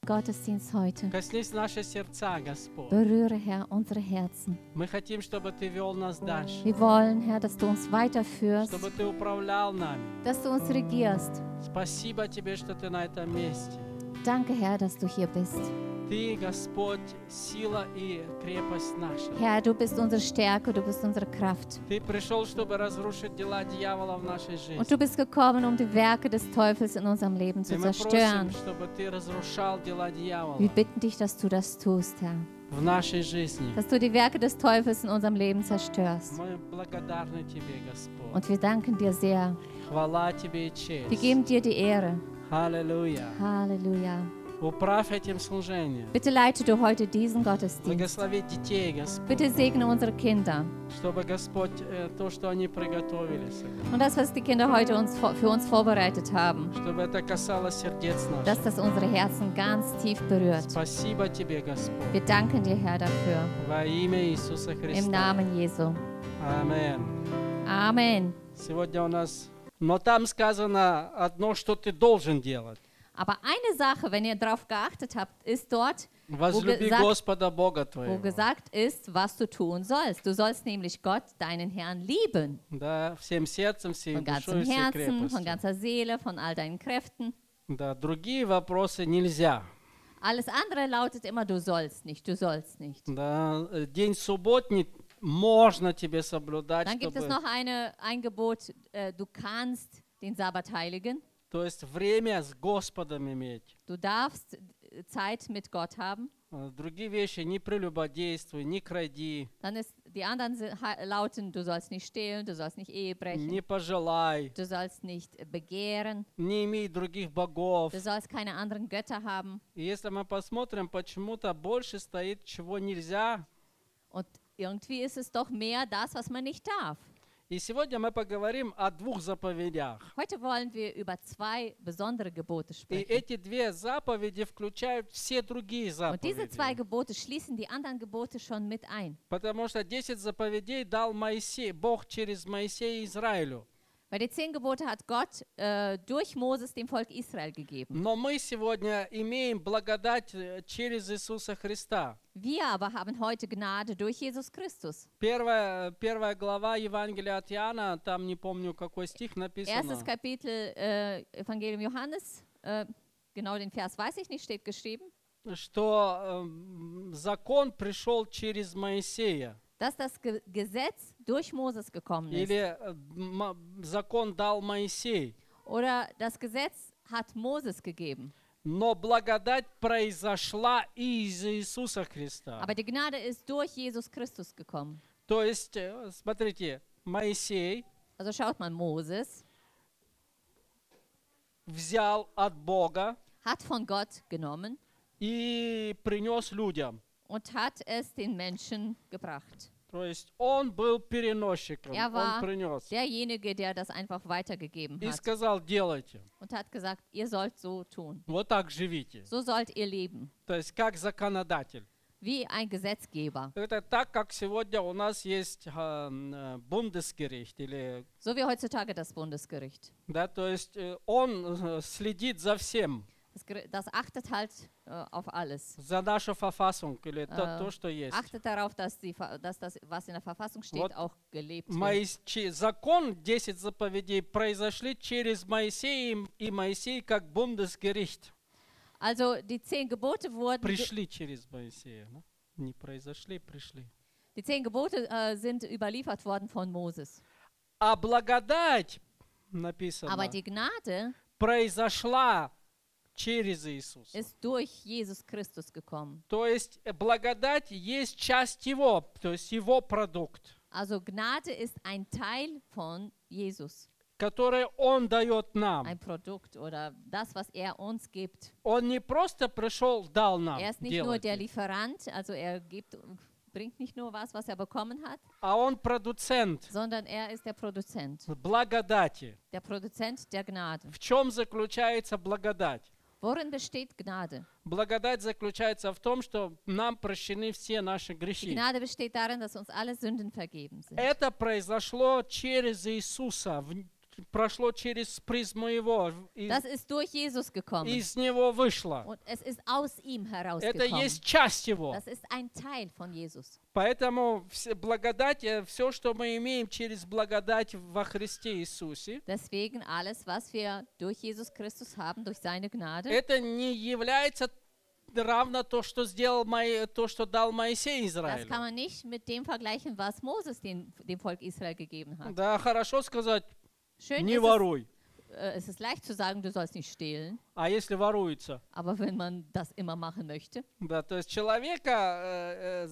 Gottesdienst heute. Коснись наши сердца, Господь. Berühre, Herr, unsere Herzen. Мы хотим, чтобы Ты вел нас дальше, Wir wollen, Herr, dass du uns weiterführst, чтобы Ты управлял нами. dass du uns regierst. Спасибо Тебе, что Ты на этом месте. Danke, Herr, dass du hier bist. Ты, Господь, сила и крепость наша. Herr, du bist unsere Stärke, du bist unsere Kraft. Ты пришел, чтобы разрушить дела дьявола в нашей Und жизни. du bist gekommen, um die Werke des Teufels in unserem Leben zu И мы zerstören. просим, чтобы Ты разрушал дела дьявола Wir bitten dich, dass du das tust, Herr. в нашей жизни. Dass du die Werke des Teufels in unserem Leben zerstörst. Мы благодарны Тебе, Господь. Und wir danken dir sehr. Хвала Тебе и Wir честь. geben dir die Ehre. Halleluja. Halleluja. Управь этим служением. Bitte leite du heute diesen Gottesdienst. Благослови детей, Господь, Bitte segne unsere Kinder. чтобы, Господь, то, что они приготовили себе, Und das, was die Kinder heute für uns vorbereitet haben, чтобы это касалось сердец dass наших. das unsere Herzen ganz tief berührt. Спасибо Тебе, Wir Господь, danken dir, Herr, dafür. во имя Иисуса Im Христа. Namen Jesu. Аминь. Amen. Сегодня у нас... Но там сказано одно, что ты должен делать. Aber eine Sache, wenn ihr darauf geachtet habt, ist dort, Возлюби Господа Бога wo твоего. gesagt ist, was du tun sollst. Du sollst nämlich Gott, deinen Herrn, lieben. Да, всем сердцем, всей Von душой, ganzem всей Herzen, von крепостью. ganzer Seele, von all deinen Kräften. Да, другие вопросы нельзя. Alles andere lautet immer, du sollst nicht, du sollst nicht. Да, день субботний можно тебе соблюдать, Dann gibt es чтобы... noch ein Gebot, du kannst den Sabbat heiligen. То есть время с Господом иметь. Du darfst Zeit mit Gott haben. Другие вещи, не прелюбодействуй, не кради, Dann ist, die anderen lauten, du sollst nicht stehlen, du sollst nicht Ehe brechen, не пожелай, du sollst nicht begehren, не имей других богов. du sollst keine anderen Götter haben. И если мы посмотрим, почему-то больше стоит, чего нельзя. Und irgendwie ist es doch mehr das, was man nicht darf. И сегодня мы поговорим о двух заповедях. Heute wollen wir über zwei besondere Gebote И sprechen. эти две заповеди включают все другие Und diese zwei заповеди. Gebote schließen die anderen Gebote schon mit ein. Потому что 10 заповедей дал Моисей, Бог через Моисея Израилю. Weil die 10 Gebote hat Gott durch Moses dem Volk Israel gegeben. Но мы сегодня имеем благодать через Иисуса Христа. Wir aber haben heute Gnade durch Jesus Christus. Первая глава Евангелия от Иоанна, там не помню какой стих написано, Erstes Kapitel Evangelium Johannes, genau den Vers weiß ich nicht, steht geschrieben, что закон пришел через Моисея. dass das Gesetz durch Moses gekommen ist. Или закон дал Моисей. Oder das Gesetz hat Moses gegeben. Но благодать произошла из Иисуса Христа. Aber die Gnade ist durch Jesus Christus gekommen. То есть, смотрите, Моисей Also schaut mal, Moses взял от Бога hat von Gott genommen и принес людям. und hat es den Menschen gebracht. То есть он был переносчиком, Er он war принес. derjenige, der das einfach weitergegeben И hat сказал, делайте, und hat gesagt, ihr sollt so tun. вот так живите. So sollt ihr leben, То есть как законодатель. wie ein Gesetzgeber. Это так, как сегодня у нас есть Бундесгericht, или, So wie heutzutage das Bundesgericht. да, то есть он следит за всем, Das achtet halt auf alles. за нашу Verfassung, или то, что есть. Achtet darauf, dass das, was in der Verfassung steht, Вот auch gelebt wird. Закон 10 заповедей произошли через Моисея, и Моисей как Бундесgericht. Also die 10 Gebote wurden, Пришли через Моисея. Да? Не произошли, пришли. die 10 Gebote sind überliefert worden von Moses. А благодать, написано, Aber die Gnade произошла через Иисуса. ist durch Jesus Christus gekommen. То есть благодать есть часть Его, то есть Его продукт, Also Gnade ist ein Teil von Jesus. который Он дает нам. Ein Produkt oder das, was er uns gibt. Он не просто пришел, дал нам, Er ist nicht nur der делайте, Lieferant, also er bringt nicht nur was er bekommen hat, а Он продуцент sondern er ist der Produzent. благодати. Der Produzent der Gnade. В чем заключается благодать? Worin besteht Gnade? Благодать заключается в том, что нам прощены все наши Die грехи. Gnade besteht darin, dass uns alle Sünden vergeben sind. Это произошло через Иисуса, прошло через призму Его, Das ist durch Jesus gekommen. из Него вышло. Und es ist aus ihm Это herausgekommen. есть часть Его. Das ist ein Teil von Jesus. Поэтому благодать, все, что мы имеем через благодать во Христе Иисусе, Deswegen alles, was wir durch Jesus Christus haben, durch seine Gnade, это не является равно то, что то, что дал Моисей das kann Израилю. man nicht mit dem vergleichen, was Moses dem Volk Israel gegeben hat. Да, хорошо сказать, Schön не ist воруй. es ist leicht zu sagen, du sollst nicht stehlen, А если воруется? aber wenn man das immer machen möchte, Да, то есть человека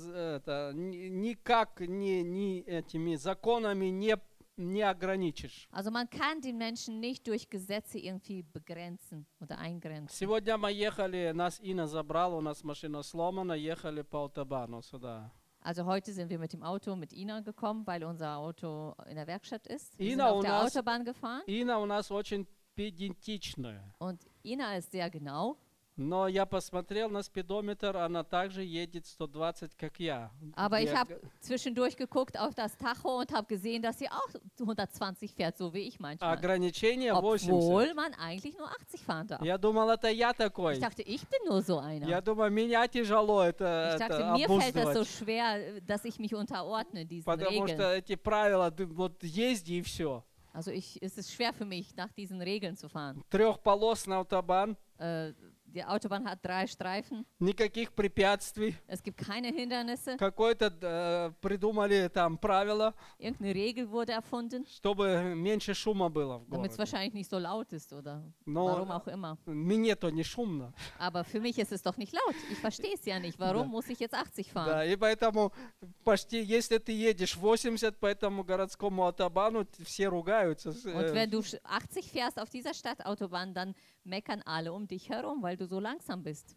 никак этими законами не ограничишь. also man kann den Menschen nicht durch Gesetze irgendwie begrenzen oder eingrenzen. Сегодня мы ехали, нас Инна забрала, у нас машина сломана, ехали по автобану сюда. Also heute sind wir mit dem Auto mit Ina gekommen, weil unser Auto in der Werkstatt ist. Wir sind Ina auf у der нас- Autobahn gefahren Инна у нас очень педантичная. und Ina ist sehr genau. Но я посмотрел на спидометр, она также едет 120, как я. Aber ich Я habe zwischendurch geguckt auf das Tacho und habe gesehen, dass sie auch 120 fährt, so wie ich manchmal. Ограничение 80. Obwohl man eigentlich nur 80 fahren darf. Я думал, это я Ich такой. dachte, ich bin nur so einer. Я думаю, меня тяжело Ich это dachte, mir fällt das so обуздывать. schwer, dass ich mich unterordne diesen Потому что Regeln. эти правила, ты вот езди и все. Also es ist schwer für mich, nach diesen Regeln zu fahren. Трехполосный автобан, Die Autobahn hat 3 Streifen, никаких препятствий. es gibt keine Hindernisse, Какое-то придумали там правило, irgendeine Regel wurde erfunden, чтобы меньше шума было в damit es городе. wahrscheinlich nicht so laut ist oder warum Но auch immer. мне-то не шумно. Aber für mich ist es doch nicht laut. Ich verstehe es ja nicht. Warum Да. muss ich jetzt 80 fahren? Да, и поэтому почти, если ты едешь 80 по этому городскому автобану, все ругаются. Und wenn du 80 fährst auf dieser Stadtautobahn, dann meckern alle um dich herum, weil du so langsam bist.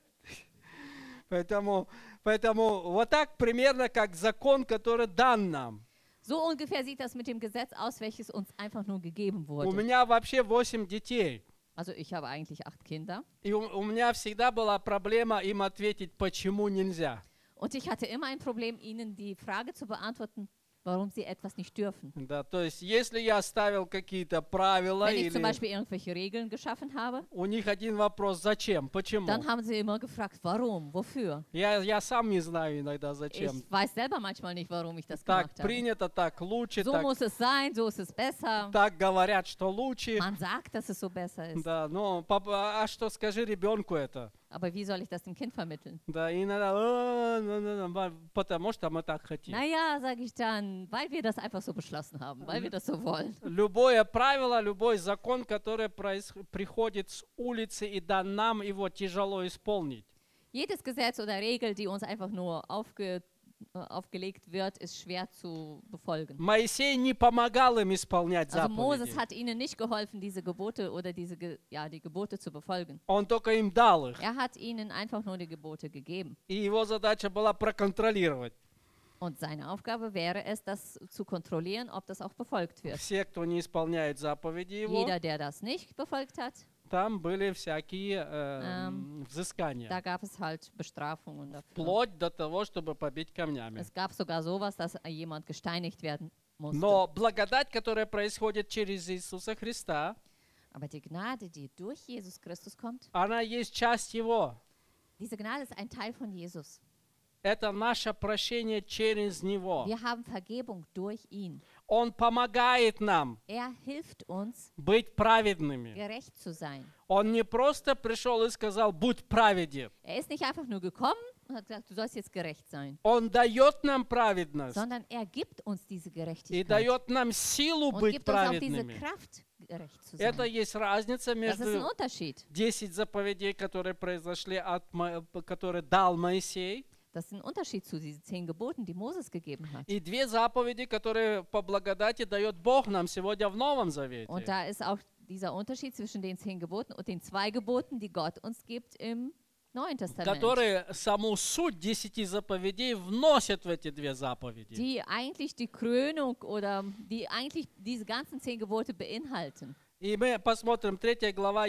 Поэтому вот так примерно как закон, который дан нам. So ungefähr sieht das mit dem Gesetz aus, welches uns einfach nur gegeben У wurde. меня вообще 8 детей. Also ich habe eigentlich 8 Kinder И у меня всегда была проблема им ответить, почему нельзя. und ich hatte immer ein Problem, ihnen die Frage zu beantworten, warum sie etwas nicht dürfen. Да, то есть, если я ставил какие-то правила, Wenn ich zum или Beispiel irgendwelche Regeln geschaffen habe, у них один вопрос, зачем, почему? dann haben sie immer gefragt, warum, wofür. Я сам не знаю иногда, зачем. Ich weiß selber manchmal nicht, warum ich das Так gemacht habe. принято, так лучше, So так, muss es sein, so ist es besser. так говорят, что лучше. Man sagt, dass es so besser ist. Да, но папа, а что скажи ребенку это? Aber wie soll ich das dem Kind vermitteln? Да, иногда, потому что мы так хотим. Naja, sage ich dann, weil wir das einfach so beschlossen haben, weil wir das so wollen. Любое правило, любой закон, который приходит с улицы и дан нам, его тяжело исполнить. Jedes Gesetz oder Regel, die uns einfach nur aufgelegt wird, ist schwer zu befolgen. Моисей не помогал им исполнять Also Moses заповеди. hat ihnen nicht geholfen, diese Gebote oder die Gebote zu befolgen. Он только им дал их. Er hat ihnen einfach nur die Gebote gegeben. И его задача была проконтролировать. Und seine Aufgabe wäre es, das zu kontrollieren, ob das auch befolgt wird. Все, кто не исполняет заповеди его, Jeder, der das nicht befolgt hat, там были всякие взыскания. da gab es halt Bestrafungen dafür. Вплоть до того, чтобы побить камнями. Es gab sogar sowas, dass jemand gesteinigt werden musste. Но благодать, которая происходит через Иисуса Христа, Aber die Gnade, die durch Jesus Christus kommt, она есть часть Его. diese Gnade ist ein Teil von Jesus. Это наше прощение через Него. Wir haben Vergebung durch ihn. Он помогает нам Er hilft uns, быть праведными. gerecht zu sein. Он не просто пришел и сказал, будь праведен. Er ist nicht einfach nur gekommen und hat gesagt, du sollst jetzt gerecht sein, Он дает нам праведность sondern er gibt uns diese и Gerechtigkeit дает нам силу und быть gibt uns auch diese праведными. Kraft, gerecht zu Это sein. есть разница Das ist ein между Unterschied. 10 заповедей, которые произошли которые дал Моисей, Das ist ein Unterschied zu diesen 10 Geboten, die Moses gegeben hat. и 2 заповеди, которые по благодати дает Бог нам сегодня в Новом Und Завете. da ist auch dieser Unterschied zwischen den 10 Geboten und den 2 Geboten, die Gott uns gibt im Neuen Testament. Которые саму суть 10 заповедей вносят в эти 2 заповеди. Die eigentlich die Krönung oder die eigentlich diese ganzen 10 Gebote beinhalten. И мы посмотрим 3 глава,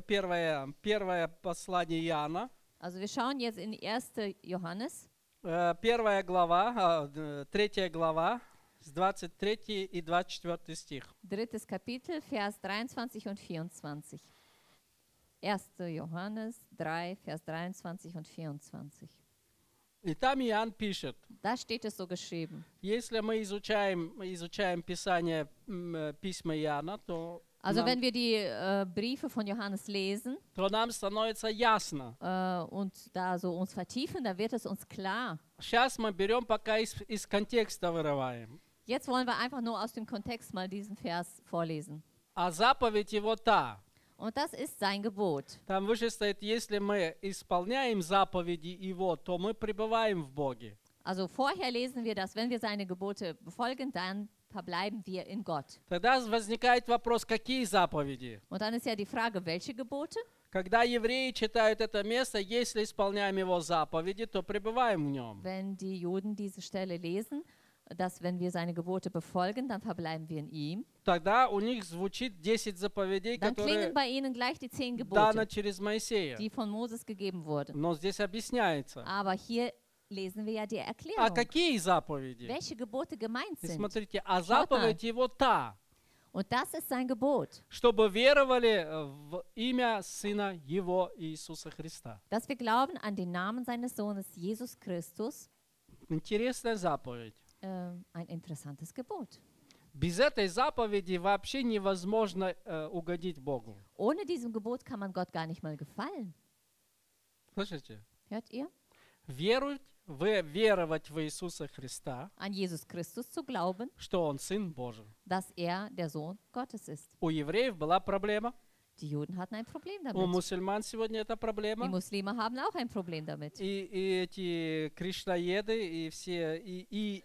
первое послание Иоанна. Also wir schauen jetzt in 1. Johannes, 1 глава, 3 глава, с 23 и 24 стих. 3. Kapitel, Vers 23 und 24. 1. Johannes 3, Vers 23 und 24. И там Иоанн пишет, Da steht es so geschrieben. если мы изучаем Писание, письма Иоанна, то Also wenn wir die Briefe von Johannes lesen нам становится ясно. und da so uns vertiefen, da wird es uns klar. Сейчас мы берем пока из контекста вырываем. Jetzt wollen wir einfach nur aus dem Kontext mal diesen Vers vorlesen. А заповедь его та. Und das ist sein Gebot. Там выше стоит, если мы исполняем заповеди его, то мы пребываем в Боге. Also vorher lesen wir, dass wenn wir seine Gebote befolgen, dann verbleiben wir in Gott. Тогда возникает вопрос, какие заповеди? Und dann ist ja die Frage, welche Gebote? Когда евреи читают это место, если исполняем его заповеди, то пребываем в нем. Wenn die Juden diese Stelle lesen, dass wenn wir seine Gebote befolgen, dann verbleiben wir in ihm. Тогда у них звучит 10 заповедей, Dann klingen которые bei ihnen gleich die 10 дано Gebote, через Моисея. die von Moses gegeben wurden. Но здесь объясняется. Aber hier lesen wir ja die А Erklärung, какие заповеди? welche Gebote gemeint И sind. смотрите, а заповедь его та, Und das ist sein Gebot, чтобы веровали в имя Сына Его Иисуса Христа. dass wir glauben an den Namen seines Sohnes Jesus Christus. Интересная заповедь. Ein interessantes Gebot. Без этой заповеди вообще невозможно угодить Богу. Ohne diesem Gebot kann man Gott gar nicht mal gefallen. Слышите? Hört ihr? Веровать в Иисуса Христа, An Jesus Christus zu glauben, что Он Сын Божий. dass er der Sohn Gottes ist. У евреев была проблема, Die Juden hatten ein Problem у damit. мусульман сегодня это Die проблема. Muslime haben auch ein Problem damit. И эти кришнаеды, и все, и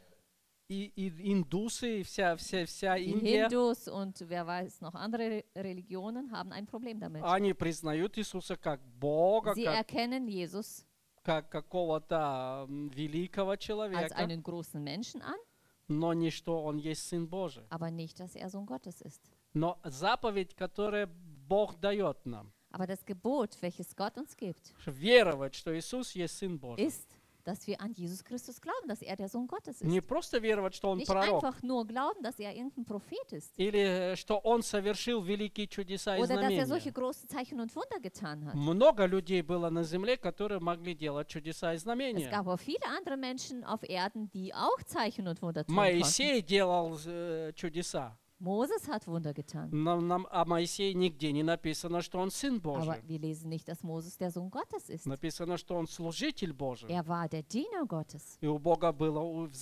индусы, и вся Die Индия, Hindus und wer weiß noch andere Religionen haben ein Problem damit. они признают Иисуса как Бога, Sie erkennen Jesus как какого-то великого als человека, einen großen Menschen an, но не что Он есть Сын Божий. aber nicht, dass er Sohn Gottes ist. Но заповедь, которую Бог дает нам, Aber das Gebot, welches Gott uns gibt, веровать, что Иисус есть Сын Божий. ist, dass wir an Jesus Christus glauben, dass er der Sohn Gottes Не ist. просто веровать, что Он Nicht пророк, einfach nur glauben, dass er irgendein Prophet ist. или что Он совершил великие чудеса и Oder dass er solche знамения. große Zeichen und Wunder getan hat. Много людей было на земле, которые могли делать чудеса и Es знамения. gab auch viele andere Menschen auf Erden, die auch Zeichen und Wunder tun konnten. Моисей делал чудеса. Moses hat Wunder getan. О Моисее нигде не написано, что он Сын Aber Божий. wir lesen nicht, dass Moses der Sohn Gottes ist. Написано, что он служитель Божий. Er war der Diener Gottes. И у Бога было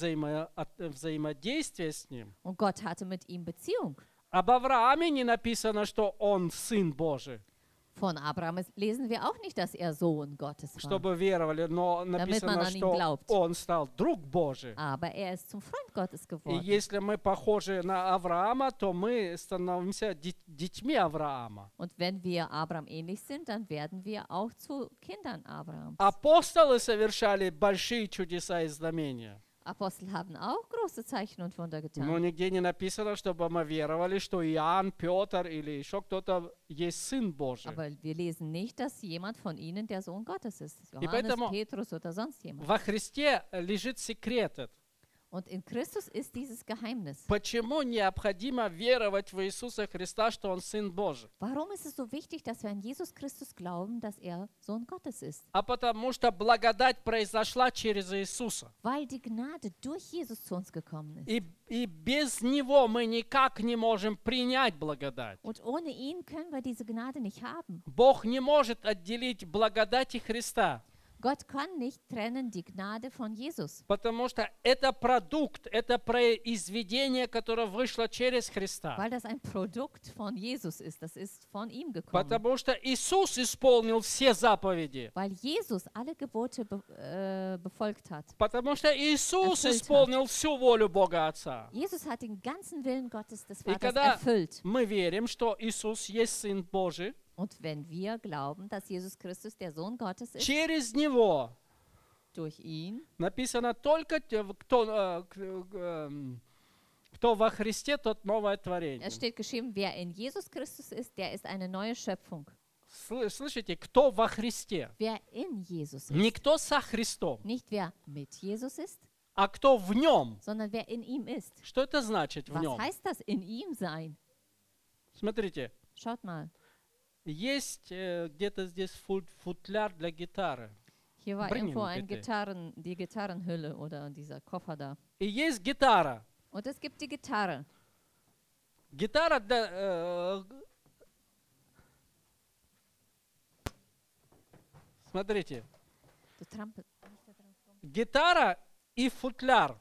взаимодействие с ним. Und Gott hatte mit ihm Beziehung. Об Аврааме не написано, что он Сын Божий. Von Abraham lesen wir auch nicht, dass er Sohn Gottes war. Чтобы веровали, но написано, an ihn что glaubt. он стал друг Божий. Aber er ist zum Freund Gottes И geworden. если мы похожи на Авраама, то мы становимся детьми Авраама. Und wenn wir Abraham ähnlich sind, dann werden wir auch zu Kindern Abrahams. Апостолы совершали большие чудеса и знамения. Apostel haben auch große Zeichen und Wunder Но getan. нигде не написано, чтобы мы веровали, что Иоанн, Петр или еще кто-то есть Сын Божий. Aber wir lesen nicht, dass jemand von ihnen der Sohn Gottes ist. Johannes, поэтому- Petrus oder sonst jemand. Во Христе лежит секрет этот. Und in Christus ist dieses Geheimnis. Почему необходимо веровать в Иисуса Христа, что Он Сын Божий? Warum ist es so wichtig, dass wir an Jesus Christus glauben, dass er Sohn Gottes ist? А потому что благодать произошла через Иисуса. Weil die Gnade durch Jesus zu uns gekommen ist. И без Него мы никак не можем принять благодать. Und ohne ihn können wir diese Gnade nicht haben. Бог не может отделить благодати Христа, Gott kann nicht trennen die Gnade von Jesus. потому что это продукт, это произведение, которое вышло через Христа. Weil das ein Produkt von Jesus ist. Das ist von ihm gekommen. Потому что Иисус исполнил все заповеди. Weil Jesus alle Gebote befolgt hat. Потому что Иисус Erfüllt исполнил всю волю Бога Отца. Jesus hat den ganzen Willen Gottes des И Vaters когда erfüllt. мы верим, что Иисус есть Сын Божий, Und wenn wir glauben, dass Jesus Christus der Sohn Gottes ist, через Него durch ihn, написано только кто во Христе, тот новое творение. es steht geschrieben, wer in Jesus Christus ist, der ist eine neue Schöpfung. Слышите, кто во Христе? Wer in Jesus ist. Не кто со Христом, Nicht wer mit Jesus ist, а кто в нем. sondern wer in ihm ist. Что это значит в Was нем? heißt das, in ihm sein? Смотрите, Schaut mal, есть где-то здесь футляр для гитары. hier war Bring ihn irgendwo bitte. die Gitarrenhülle oder dieser Koffer da. И есть гитара. Und es gibt die Gitarre. Гитара смотрите, Du trampelst. гитара и футляр.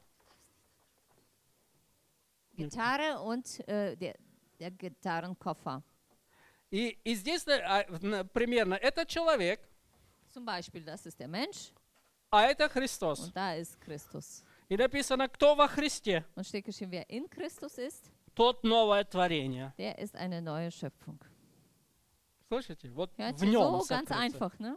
Gitarre und der Gitarrenkoffer. И здесь примерно это человек, Zum Beispiel, das ist der Mensch а это Христос. und da ist Christus. И написано, кто во Христе, Und steht geschrieben, wer in Christus ist, тот новое творение. der ist eine neue Schöpfung. Слышите? Вот Hört в sich нем so ganz сокрыто. einfach, ne?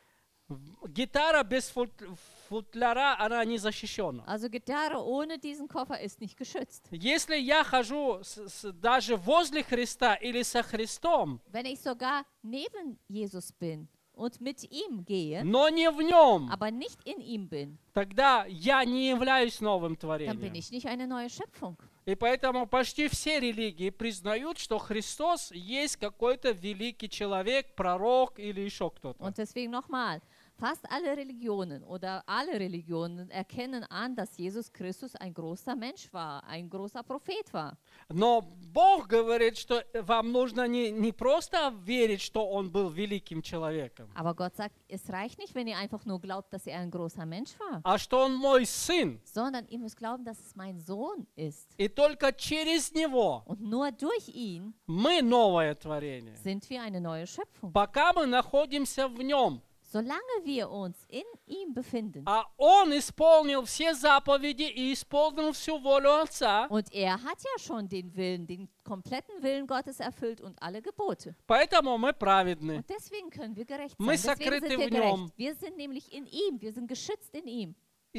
Гитара без футляра, она не защищена. Also Gitarre ohne diesen Koffer ist nicht geschützt. Если я хожу даже возле Христа или со Христом, Wenn ich sogar neben Jesus bin und mit ihm gehe, но не в нем, aber nicht in ihm bin, тогда я не являюсь новым dann bin творением. ich nicht eine neue Schöpfung. И поэтому почти все религии признают, что Христос есть какой-то великий человек, пророк или еще кто-то. Und deswegen nochmal, fast alle Religionen oder alle Religionen erkennen an, dass Jesus Christus ein großer Mensch war, ein großer Prophet war. Но Бог говорит, что вам нужно не просто верить, что Он был великим человеком, Aber Gott sagt, es reicht nicht, wenn ihr einfach nur glaubt, dass er ein großer Mensch war, а что Он мой сын. sondern ihr müsst glauben, dass es mein Sohn ist. И только через Него Und nur durch ihn мы новое творение. sind wir eine neue Schöpfung. Пока мы находимся в Нем, Solange wir uns in ihm befinden а Он исполнил все заповеди и исполнил всю волю Отца, und er hat ja schon den Willen, den kompletten Willen Gottes erfüllt und alle Gebote. поэтому мы праведны. Und deswegen können wir gerecht Мы sein. Deswegen сокрыты sind wir в нем. gerecht. Wir sind nämlich in ihm. Wir sind geschützt in ihm.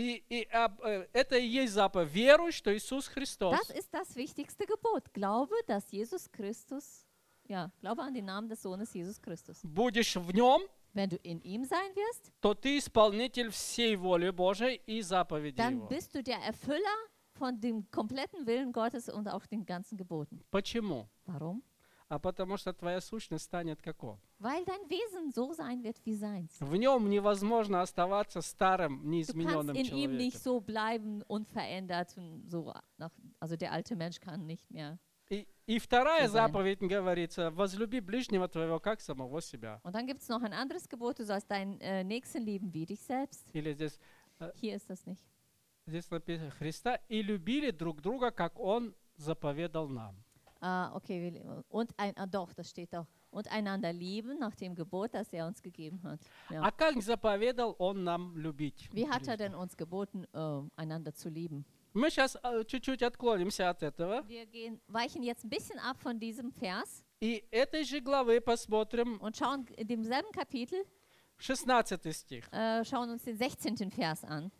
Это и есть заповедь. Веруй, что Иисус Христос. Das ist das wichtigste Gebot. Glaube, dass Jesus Christus, glaube an den Namen des Sohnes Jesus Christus. Будешь в Нем, Wenn du in ihm sein wirst, то ты исполнитель всей воли Божией и заповедей dann Его. bist du der Erfüller von dem kompletten Willen Gottes und auch den ganzen Geboten. Почему? Warum? А потому что твоя сущность станет какой? Weil dein Wesen so sein wird wie seins. В Нем невозможно оставаться старым, Du kannst неизмененным in ihm nicht человеком. so bleiben, unverändert. Und so also der alte Mensch kann nicht mehr. И вторая So sein. заповедь говорится, возлюби ближнего твоего, как самого себя. Und dann gibt es noch ein anderes Gebot, du sollst deinen Nächsten lieben wie dich selbst. Или Hier ist das nicht. здесь написано Христа, и любили друг друга, как Он заповедал нам. Okay, doch, das steht doch. Und einander lieben nach dem Gebot, das er uns gegeben hat. Ja. А как заповедал Он нам любить? Wie hat er ближнего? denn uns geboten, einander zu lieben? Мы сейчас чуть-чуть отклонимся от этого. Wir weichen jetzt ein bisschen ab von diesem Vers И этой же главы посмотрим und schauen in demselben Kapitel, 16 стих. schauen uns den 16. Vers an.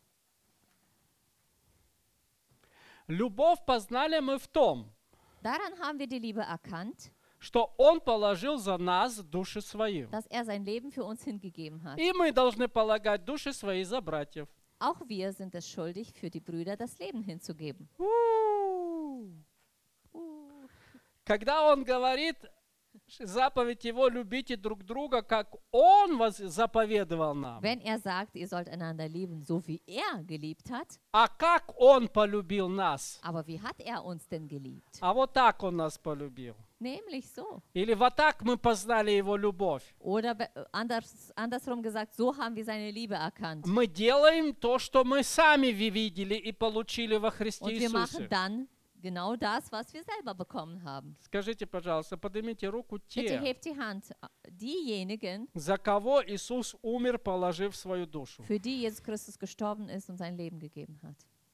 Любовь познали мы в том, Daran haben wir die Liebe erkannt, что Он положил за нас души свои. dass er sein Leben für uns hingegeben hat. И мы должны полагать души свои за братьев. Auch wir sind es schuldig, für die Brüder das Leben hinzugeben. Когда Он говорит, заповедь Его, любите друг друга, как Он заповедовал нам. Wenn er sagt, ihr sollt einander lieben, so wie er geliebt hat, А как Он полюбил нас? aber wie hat er uns denn geliebt? А вот так Он нас полюбил. Nämlich so. Или вот так мы познали Его любовь. Oder andersrum gesagt, so haben wir seine Liebe erkannt. Мы делаем то, что мы сами видели и получили во Христе Und wir machen Иисусе. dann genau das, was wir selber bekommen haben. Скажите, пожалуйста, поднимите руку Bitte те, hebt die Hand. Diejenigen, за кого Иисус умер, положив свою душу. für die Jesus Christus gestorben ist und sein Leben gegeben hat.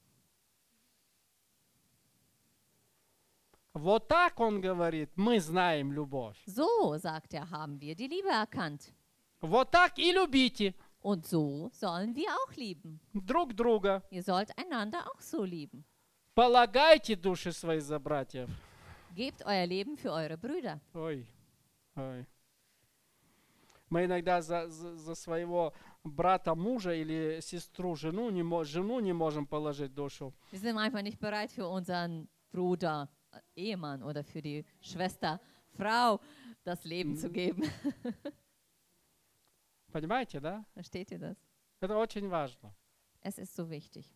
Вот так Он говорит, мы знаем любовь. So, sagt er, haben wir die Liebe erkannt. Вот так и любите Und so sollen wir auch lieben. друг друга. Ihr sollt einander auch so lieben. Полагайте души свои за братьев. Gebt euer Leben für eure Brüder. Ой, ой. Мы иногда за своего брата мужа или сестру жену жену не можем положить душу. Wir sind manchmal nicht bereit für unseren Bruder, Ehemann oder für die Schwester, Frau das Leben zu geben. Понимаете, да? Versteht ihr das? Это очень важно. Es ist so wichtig.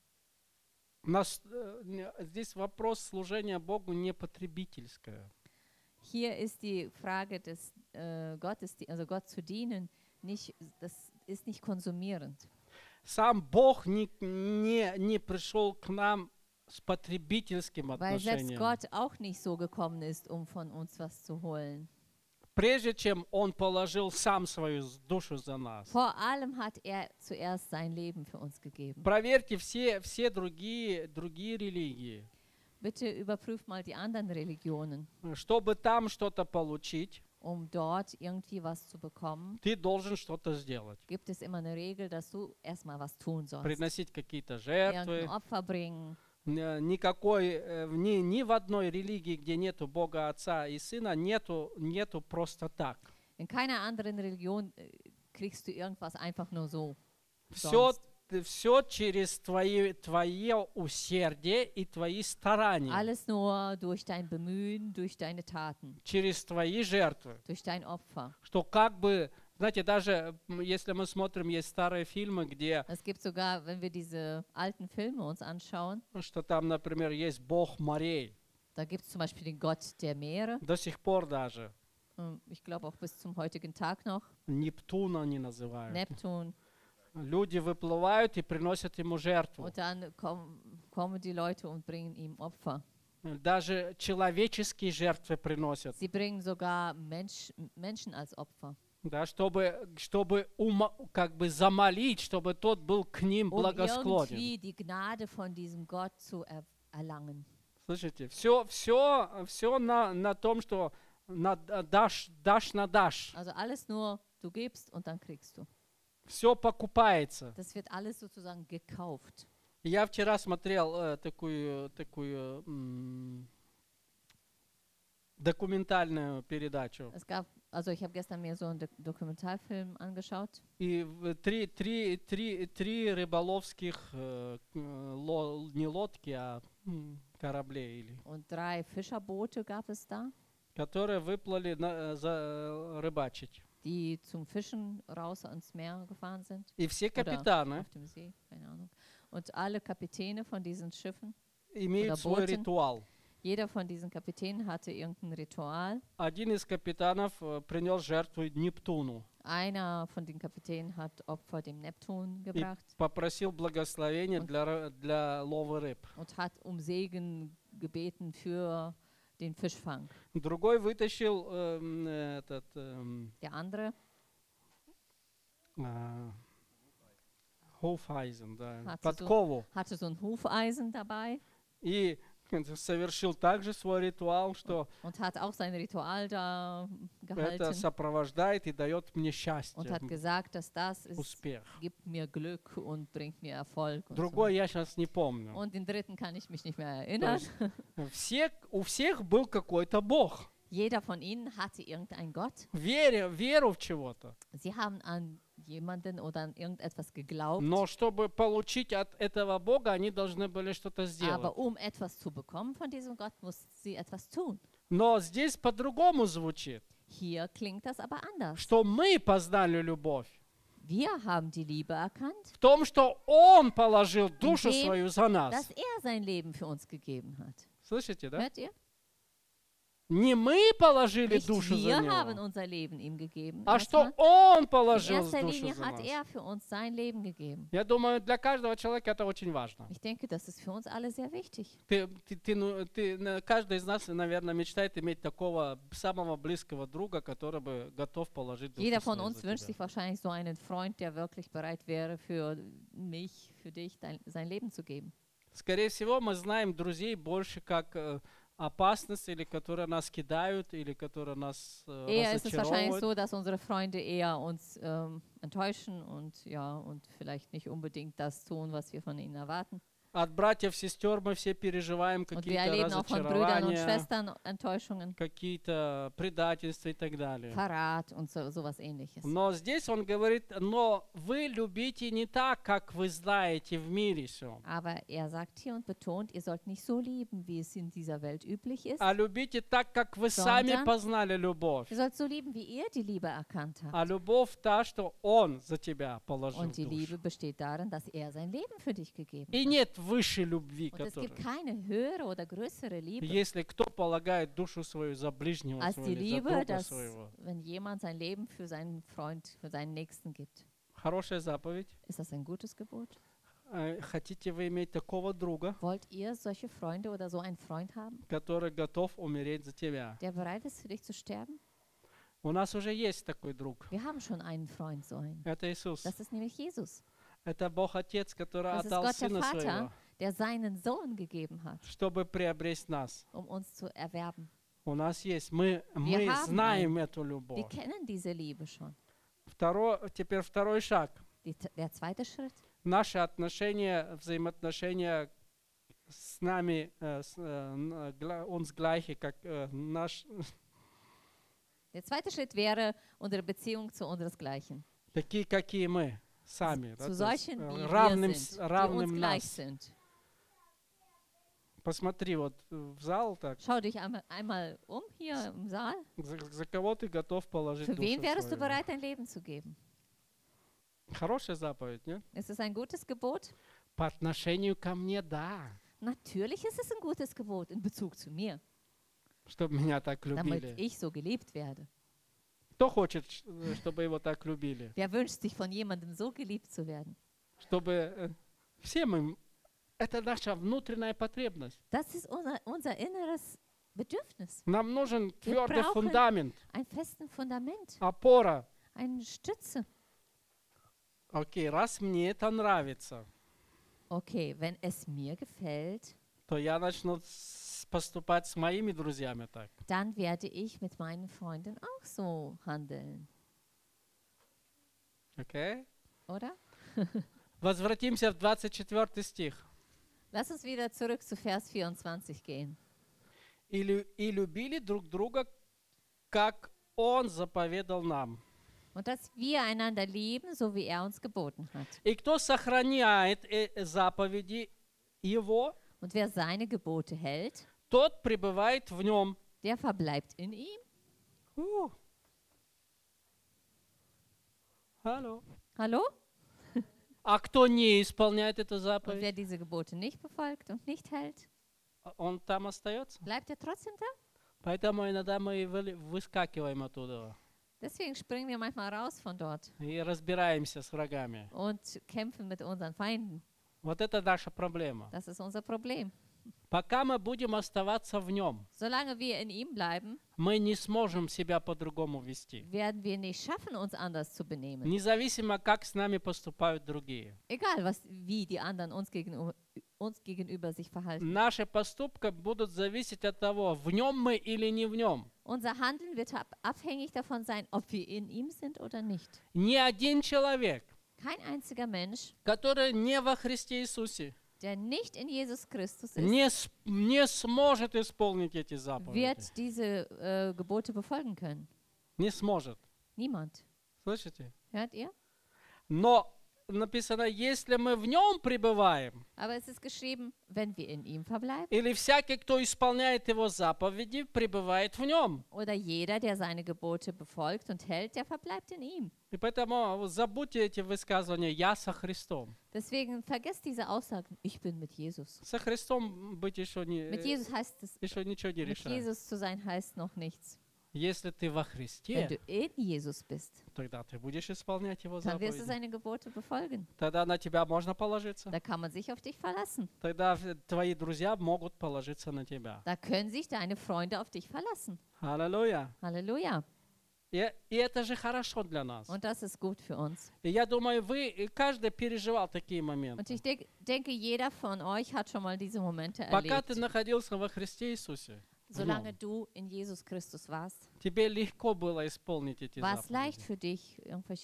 Здесь вопрос служения Богу не потребительское. Hier ist die Frage des Gottes, also Gott zu dienen, das ist nicht konsumierend. Сам Бог не пришел к нам с потребительским Weil selbst отношением. Gott auch nicht so gekommen ist, um von uns was zu holen. Прежде чем Он положил сам свою душу за нас. Vor allem hat er zuerst sein Leben für uns gegeben. Проверьте все другие религии. Bitte überprüft mal die anderen Religionen. Чтобы там что-то получить, Um dort irgendwie was zu bekommen, ты должен что-то сделать. gibt es immer eine Regel, dass du erstmal was tun sollst. Приносить какие-то Irgendein жертвы. Opfer bringen. Ни в одной религии, где нету Бога Отца и Сына, нету просто так. In keiner anderen Religion kriegst du irgendwas einfach nur so. Все Sonst. через твое усердие и твои старания, Alles nur durch dein Bemühen, durch deine Taten, через твои жертвы. durch dein Opfer. Что как бы, знаете, даже если мы смотрим, есть старые фильмы, где, Es gibt sogar, wenn wir diese alten Filme uns anschauen, что там, например, есть Бог морей. da gibt es zum Beispiel den Gott der Meere. До сих пор даже. Ich glaube auch bis zum heutigen Tag noch. Нептуна они называют. Neptun. Люди выплывают и приносят ему жертву. Und dann kommen die Leute und bringen ihm Opfer. Даже человеческие жертвы приносят. Sie bringen sogar Menschen als Opfer. Да, чтобы как бы замолить, чтобы тот был к ним благосклонен. Irgendwie die Gnade von diesem Gott zu erlangen. Слышите, все на том, что дашь на дашь. Also alles nur, du gibst und dann kriegst du. Все покупается. Das wird alles sozusagen gekauft. Я вчера смотрел такую документальную передачу. Also ich habe gestern mir so einen Dokumentarfilm angeschaut. И три рыболовских, не лодки, а кораблей, Und 3 Fischerboote gab es da, которые выплыли рыбачить. die zum Fischen raus ins Meer gefahren sind. И все Oder капитаны auf dem See, keine Ahnung. Und alle Kapitäne von diesen Schiffen, имеют oder свой Booten. ритуал. jeder von diesen Kapitänen hatte irgendein Ritual. Один из капитанов принес жертву Нептуну. Einer von den Kapitänen hat Opfer dem Neptun gebracht Попросил благословения для лова рыб. und hat um Segen gebeten für den Fischfang. Другой вытащил Der andere Hufeisen, да, Hatte подкову. hatte so ein Hufeisen dabei И совершил также свой ритуал, что und hat auch sein Ritual da это gehalten сопровождает и дает мне und счастье, hat gesagt, dass das успех. gibt mir Glück und bringt mir Erfolg. Und, so. Другой я сейчас не помню. Und den dritten kann ich mich nicht mehr То erinnern. есть у всех был какой-то Бог. Jeder von ihnen hatte irgendeinen Gott. Веру в чего-то. Sie haben an jemanden oder an irgendetwas geglaubt. Но чтобы получить от этого Бога, они должны были что-то сделать. Aber um etwas zu bekommen von diesem Gott, mussten sie etwas tun. Но здесь по-другому звучит, Hier klingt das aber anders. что мы познали любовь. Wir haben die Liebe erkannt, В том, что Он положил душу dem, свою за нас. dass er sein Leben für uns gegeben hat. Слышите, да? Hört ihr? Не мы положили Nicht душу за wir haben Него, unser Leben ihm gegeben. а что erstmal. Он In положил erster душу Linie за hat нас. er für uns sein Leben gegeben. Я думаю, для каждого человека это очень важно. Ich denke, das ist für uns alle sehr wichtig. Каждый из нас, наверное, мечтает иметь такого самого близкого друга, который бы готов положить душу Jeder von свою uns за wünscht тебя. sich wahrscheinlich so einen Freund, der wirklich bereit wäre, für mich, für dich sein Leben zu geben. Скорее всего, мы знаем друзей больше как опасность, или которые нас кидают, или которые нас Eher ist es wahrscheinlich разочаровывают. so, dass unsere Freunde eher uns enttäuschen und vielleicht nicht unbedingt das tun, was wir von ihnen erwarten. От братьев, сестер мы все переживаем Und wir какие-то erleben auch von Brüdern und разочарования, Schwestern Enttäuschungen, какие-то предательства и так далее. Verrat und sowas ähnliches. Но здесь он говорит, но вы любите не так, как вы знаете в мире всем, Aber er sagt hier und betont, ihr sollt nicht so lieben, wie es in dieser Welt üblich ist. а любите так, как вы сами Sondern познали любовь. Ihr sollt so lieben, wie ihr die Liebe erkannt habt. А любовь та, что Он за тебя положил Und die душу. Liebe besteht darin, dass er sein Leben für dich gegeben И hat. нет высшей любви, Und es gibt которая, keine höhere oder größere Liebe если кто полагает душу свою за ближнего als die своего или за Liebe, друга dass своего. wenn jemand sein Leben für seinen Freund, für seinen Nächsten gibt. Хорошая заповедь. Ist das ein gutes Gebot? Хотите вы иметь такого друга, Wollt ihr solche Freunde oder so einen Freund haben, который готов умереть за тебя? der bereit ist, für dich zu sterben? У нас уже есть такой друг. Wir haben schon einen Freund, so einen. Это Иисус. Das ist nämlich Jesus. Это Бог Отец, который Das ist отдал Gott der Сына Vater, Своего, der seinen Sohn gegeben hat, чтобы приобрести нас. uns zu erwerben. У нас есть. Мы haben знаем эту Wir любовь. kennen diese Liebe schon. Теперь второй шаг. Der zweite Schritt, Наши отношения, взаимоотношения с нами, uns gleiche, как наш, der zweite Schritt wäre unsere Beziehung zu unseresgleichen. такие, какие мы сами. Zu solchen, wie wir равным, sind, die uns равным gleich нас. sind. Посмотри вот в зал так. Schau dich einmal um hier im Saal. За кого ты готов положить Für wen душу wärst du свою? bereit, dein Leben zu geben? Хорошая заповедь, нет? Ist es ein gutes Gebot? По отношению ко мне, да. Natürlich ist es ein gutes Gebot in Bezug zu mir, Чтобы меня так damit любили. ich so geliebt werde. Кто хочет, чтобы его так любили? Wer wünscht sich von jemandem so geliebt zu werden? Чтобы все мы... Это наша внутренняя потребность. Das ist unser inneres Bedürfnis. Нам нужен твердый brauchen- фундамент, Ein festes Fundament, опора. eine Stütze. Окей, раз мне это нравится, Okay, wenn es mir gefällt, то я начну поступать с моими друзьями так. dann werde ich mit meinen Freunden auch so handeln, Окей? oder? Возвратимся в 24 стих. Lass uns wieder zurück zu Vers 24 gehen. И любили друг друга, как Он заповедал нам. Und dass wir einander lieben, so wie er uns geboten hat. И кто сохраняет заповеди Его, Und wer seine Gebote hält, тот пребывает в Нем. der verbleibt in ihm. Алло. Hallo? А кто не исполняет эту Und заповедь, wer diese Gebote nicht befolgt und nicht hält, он там остается. bleibt er trotzdem da? Поэтому иногда мы выскакиваем оттуда Deswegen springen wir manchmal raus von dort и разбираемся с врагами. und kämpfen mit unseren Feinden. Вот это наша проблема. Das ist unser Problem. Пока мы будем оставаться в Нем, Solange wir in ihm bleiben, мы не сможем себя по-другому вести. werden wir nicht schaffen, uns anders zu benehmen. Независимо, как с нами поступают другие. Egal, wie die anderen uns gegenüber sich verhalten. Наши поступки будут зависеть от того, в Нем мы или не в Нем. Unser Handeln wird abhängig davon sein, ob wir in ihm sind oder nicht. Ни один человек, Kein einziger Mensch, который не во Христе Иисусе, der nicht in Jesus Christus ist, не сможет исполнить эти заповеди. wird diese Gebote befolgen können. Не сможет. Niemand. Слышите? Hört ihr? Но написано, если мы в Нем пребываем, Aber es ist geschrieben, wenn wir in ihm verbleiben, или всякий, кто исполняет Его заповеди, пребывает в Нем. oder jeder, der seine Gebote befolgt und hält, der verbleibt in ihm. И поэтому забудьте эти высказывания «Я со Христом». Deswegen vergesst diese Aussagen, ich bin mit Jesus. Со Христом быть еще Mit Jesus heißt es, ничего не mit решает. Jesus zu sein heißt noch nichts. Если ты во Wenn Христе, du in Jesus bist, тогда ты будешь исполнять Его dann wirst du заповеди. seine Gebote befolgen. Тогда на тебя можно положиться. Da kann man sich auf dich verlassen. Тогда твои друзья могут положиться на тебя. Da können sich deine Freunde auf dich verlassen. Аллилуйя. Halleluja. И это же хорошо для нас. Und das ist gut für uns. И я думаю, каждый переживал такие Und моменты. ich denke, jeder von euch hat schon mal diese Momente Пока ты erlebt. находился во Христе Иисусе, Solange du in Jesus Christus warst, тебе легко было исполнить эти war es leicht заповеди. für dich, irgendwelche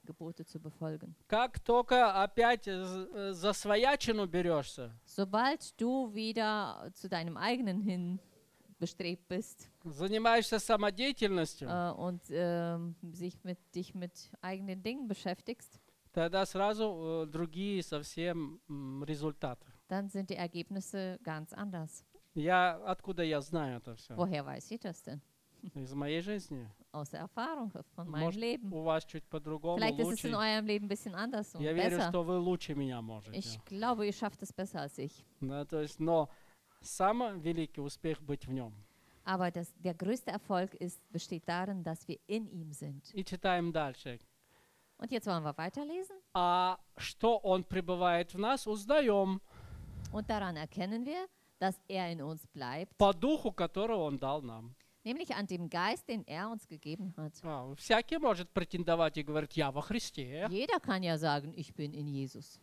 Gebote zu befolgen. Как только опять за своячину берешься, Sobald du wieder zu deinem eigenen hin bestrebt bist занимаешься самодеятельностью, und dich mit eigenen Dingen beschäftigst, тогда сразу другие совсем результаты. dann sind die Ergebnisse ganz anders. Откуда я знаю это все? Woher weiß ich das denn? Из моей жизни. Aus der Erfahrung von meinem Может, Leben. у вас чуть по-другому, Vielleicht ist es in лучше. eurem Leben ein bisschen anders und Я верю, besser. что вы лучше меня можете. Ich glaube, ihr schafft es besser als ich. Да, то есть, но самый великий успех быть в нем. Aber der größte Erfolg besteht darin, dass wir in ihm sind. И читаем дальше. Und jetzt wollen wir weiterlesen. А что Он пребывает в нас, узнаем Und daran erkennen wir, dass er in uns bleibt, по духу, которого Он дал нам. nämlich an dem Geist, den er uns gegeben hat. Всякий может претендовать и говорить, я во Христе. Jeder kann ja sagen, ich bin in Jesus.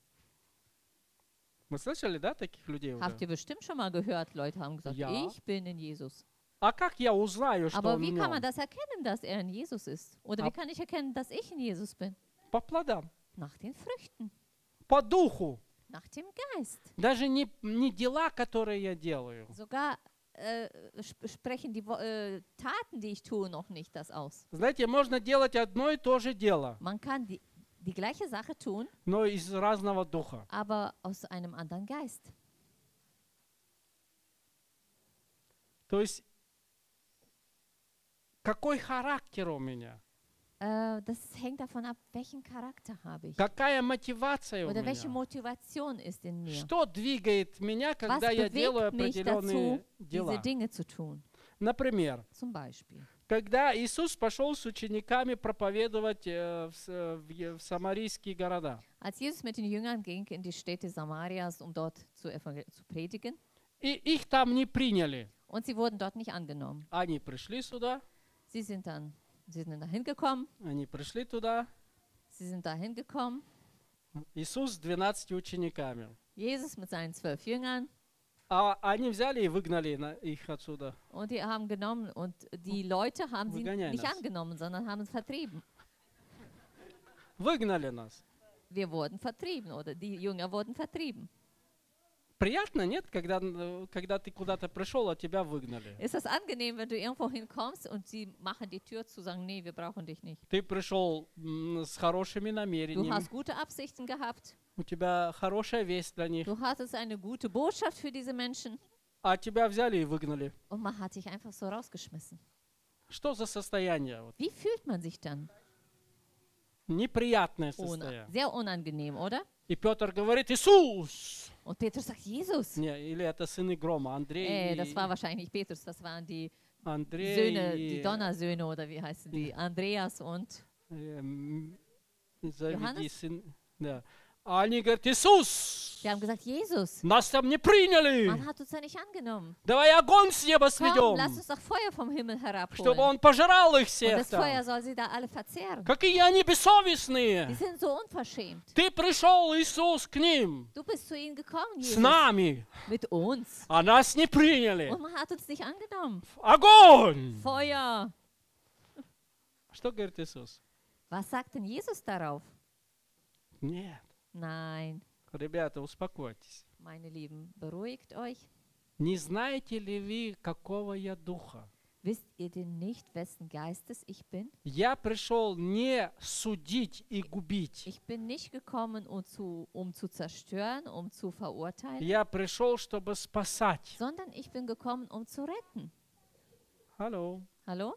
Вы слышали, да, таких людей Habt уже? ihr bestimmt schon mal gehört, Leute haben gesagt, Ja. ich bin in Jesus. А как я узнаю, что Aber Он в wie kann man нем? das erkennen, dass er in Jesus ist? Oder wie kann ich erkennen, dass ich in Jesus bin? По плодам, Nach den Früchten, по духу. nach dem Geist. Даже не дела, которые я делаю. Sogar sprechen die Taten, die ich tue, noch nicht das aus. Знаете, можно делать одно и то же дело, Man kann die gleiche Sache tun, но из разного духа. aber aus einem anderen Geist. То есть, какой характер у меня? Das hängt davon ab, welchen Charakter habe ich. Какая мотивация у Oder welche меня? Motivation ist in mir. Что двигает меня, Was когда я делаю bewegt mich определенные dazu, diese дела? Dinge zu tun? Например, Zum Beispiel. когда Иисус пошел с учениками проповедовать в самарийские города, Als Jesus mit den Jüngern ging in die Städte Samarias, um dort zu predigen, и их там не приняли. und sie wurden dort nicht angenommen. Они пришли сюда, Sie sind dann dahin gekommen, они пришли туда. sie sind dahin gekommen, Иисус с 12 учениками. Jesus mit seinen 12 Jüngern, А они взяли и выгнали их отсюда. und die haben genommen und die Leute haben sie Выгоняй nicht нас. angenommen, sondern haben es vertrieben. Выгнали нас. Wir wurden vertrieben oder die Jünger wurden vertrieben. Приятно, нет, когда ты куда-то пришел, а тебя выгнали? Ist das angenehm, wenn du irgendwo hinkommst und sie machen die Tür zu, sagen, nee, wir brauchen dich nicht. Ты пришел с хорошими Du намерениями, hast gute Absichten gehabt, у тебя хорошая весть для них, du hattest eine gute Botschaft für diese Menschen а тебя взяли и выгнали. und man hat dich einfach so rausgeschmissen. Что за состояние? Вот. Wie fühlt man sich dann? Неприятное состояние. Sehr unangenehm, oder? И Петр говорит, Иисус! Und Petrus sagt, Jesus. Не, или это сыны грома, Андрей, Das war wahrscheinlich nicht Petrus, das waren die Андрей Söhne, и, die Donnersöhne oder wie heißen die? Andreas und заведи Johannes? сын. Да. А они говорят, Иисус! die haben gesagt, Jesus, Нас там не приняли! man hat uns ja nicht angenommen. Давай огонь с неба Komm, сведем, lass uns doch Feuer vom Himmel чтобы herabholen. он пожрал их Und всех das там. Feuer soll sie da alle verzehren. Какие они Die бессовестные! sind so unverschämt. Ты пришел, Иисус, к ним, Du bist zu ihnen gekommen, с Jesus, нами, mit uns. а нас не приняли. Und man hat uns nicht angenommen. Огонь! Feuer. Что говорит Иисус? Was sagt denn Jesus darauf? Нет. Nein, Ребята, успокойтесь. meine Lieben, beruhigt euch. Не знаете ли вы, какого я духа? Wisst ihr denn nicht, wessen Geistes ich bin? Я пришел не судить и губить. Ich bin nicht gekommen, um zu zerstören, um zu verurteilen, Я пришел, чтобы спасать. sondern ich bin gekommen, um zu retten. Hallo. Hallo?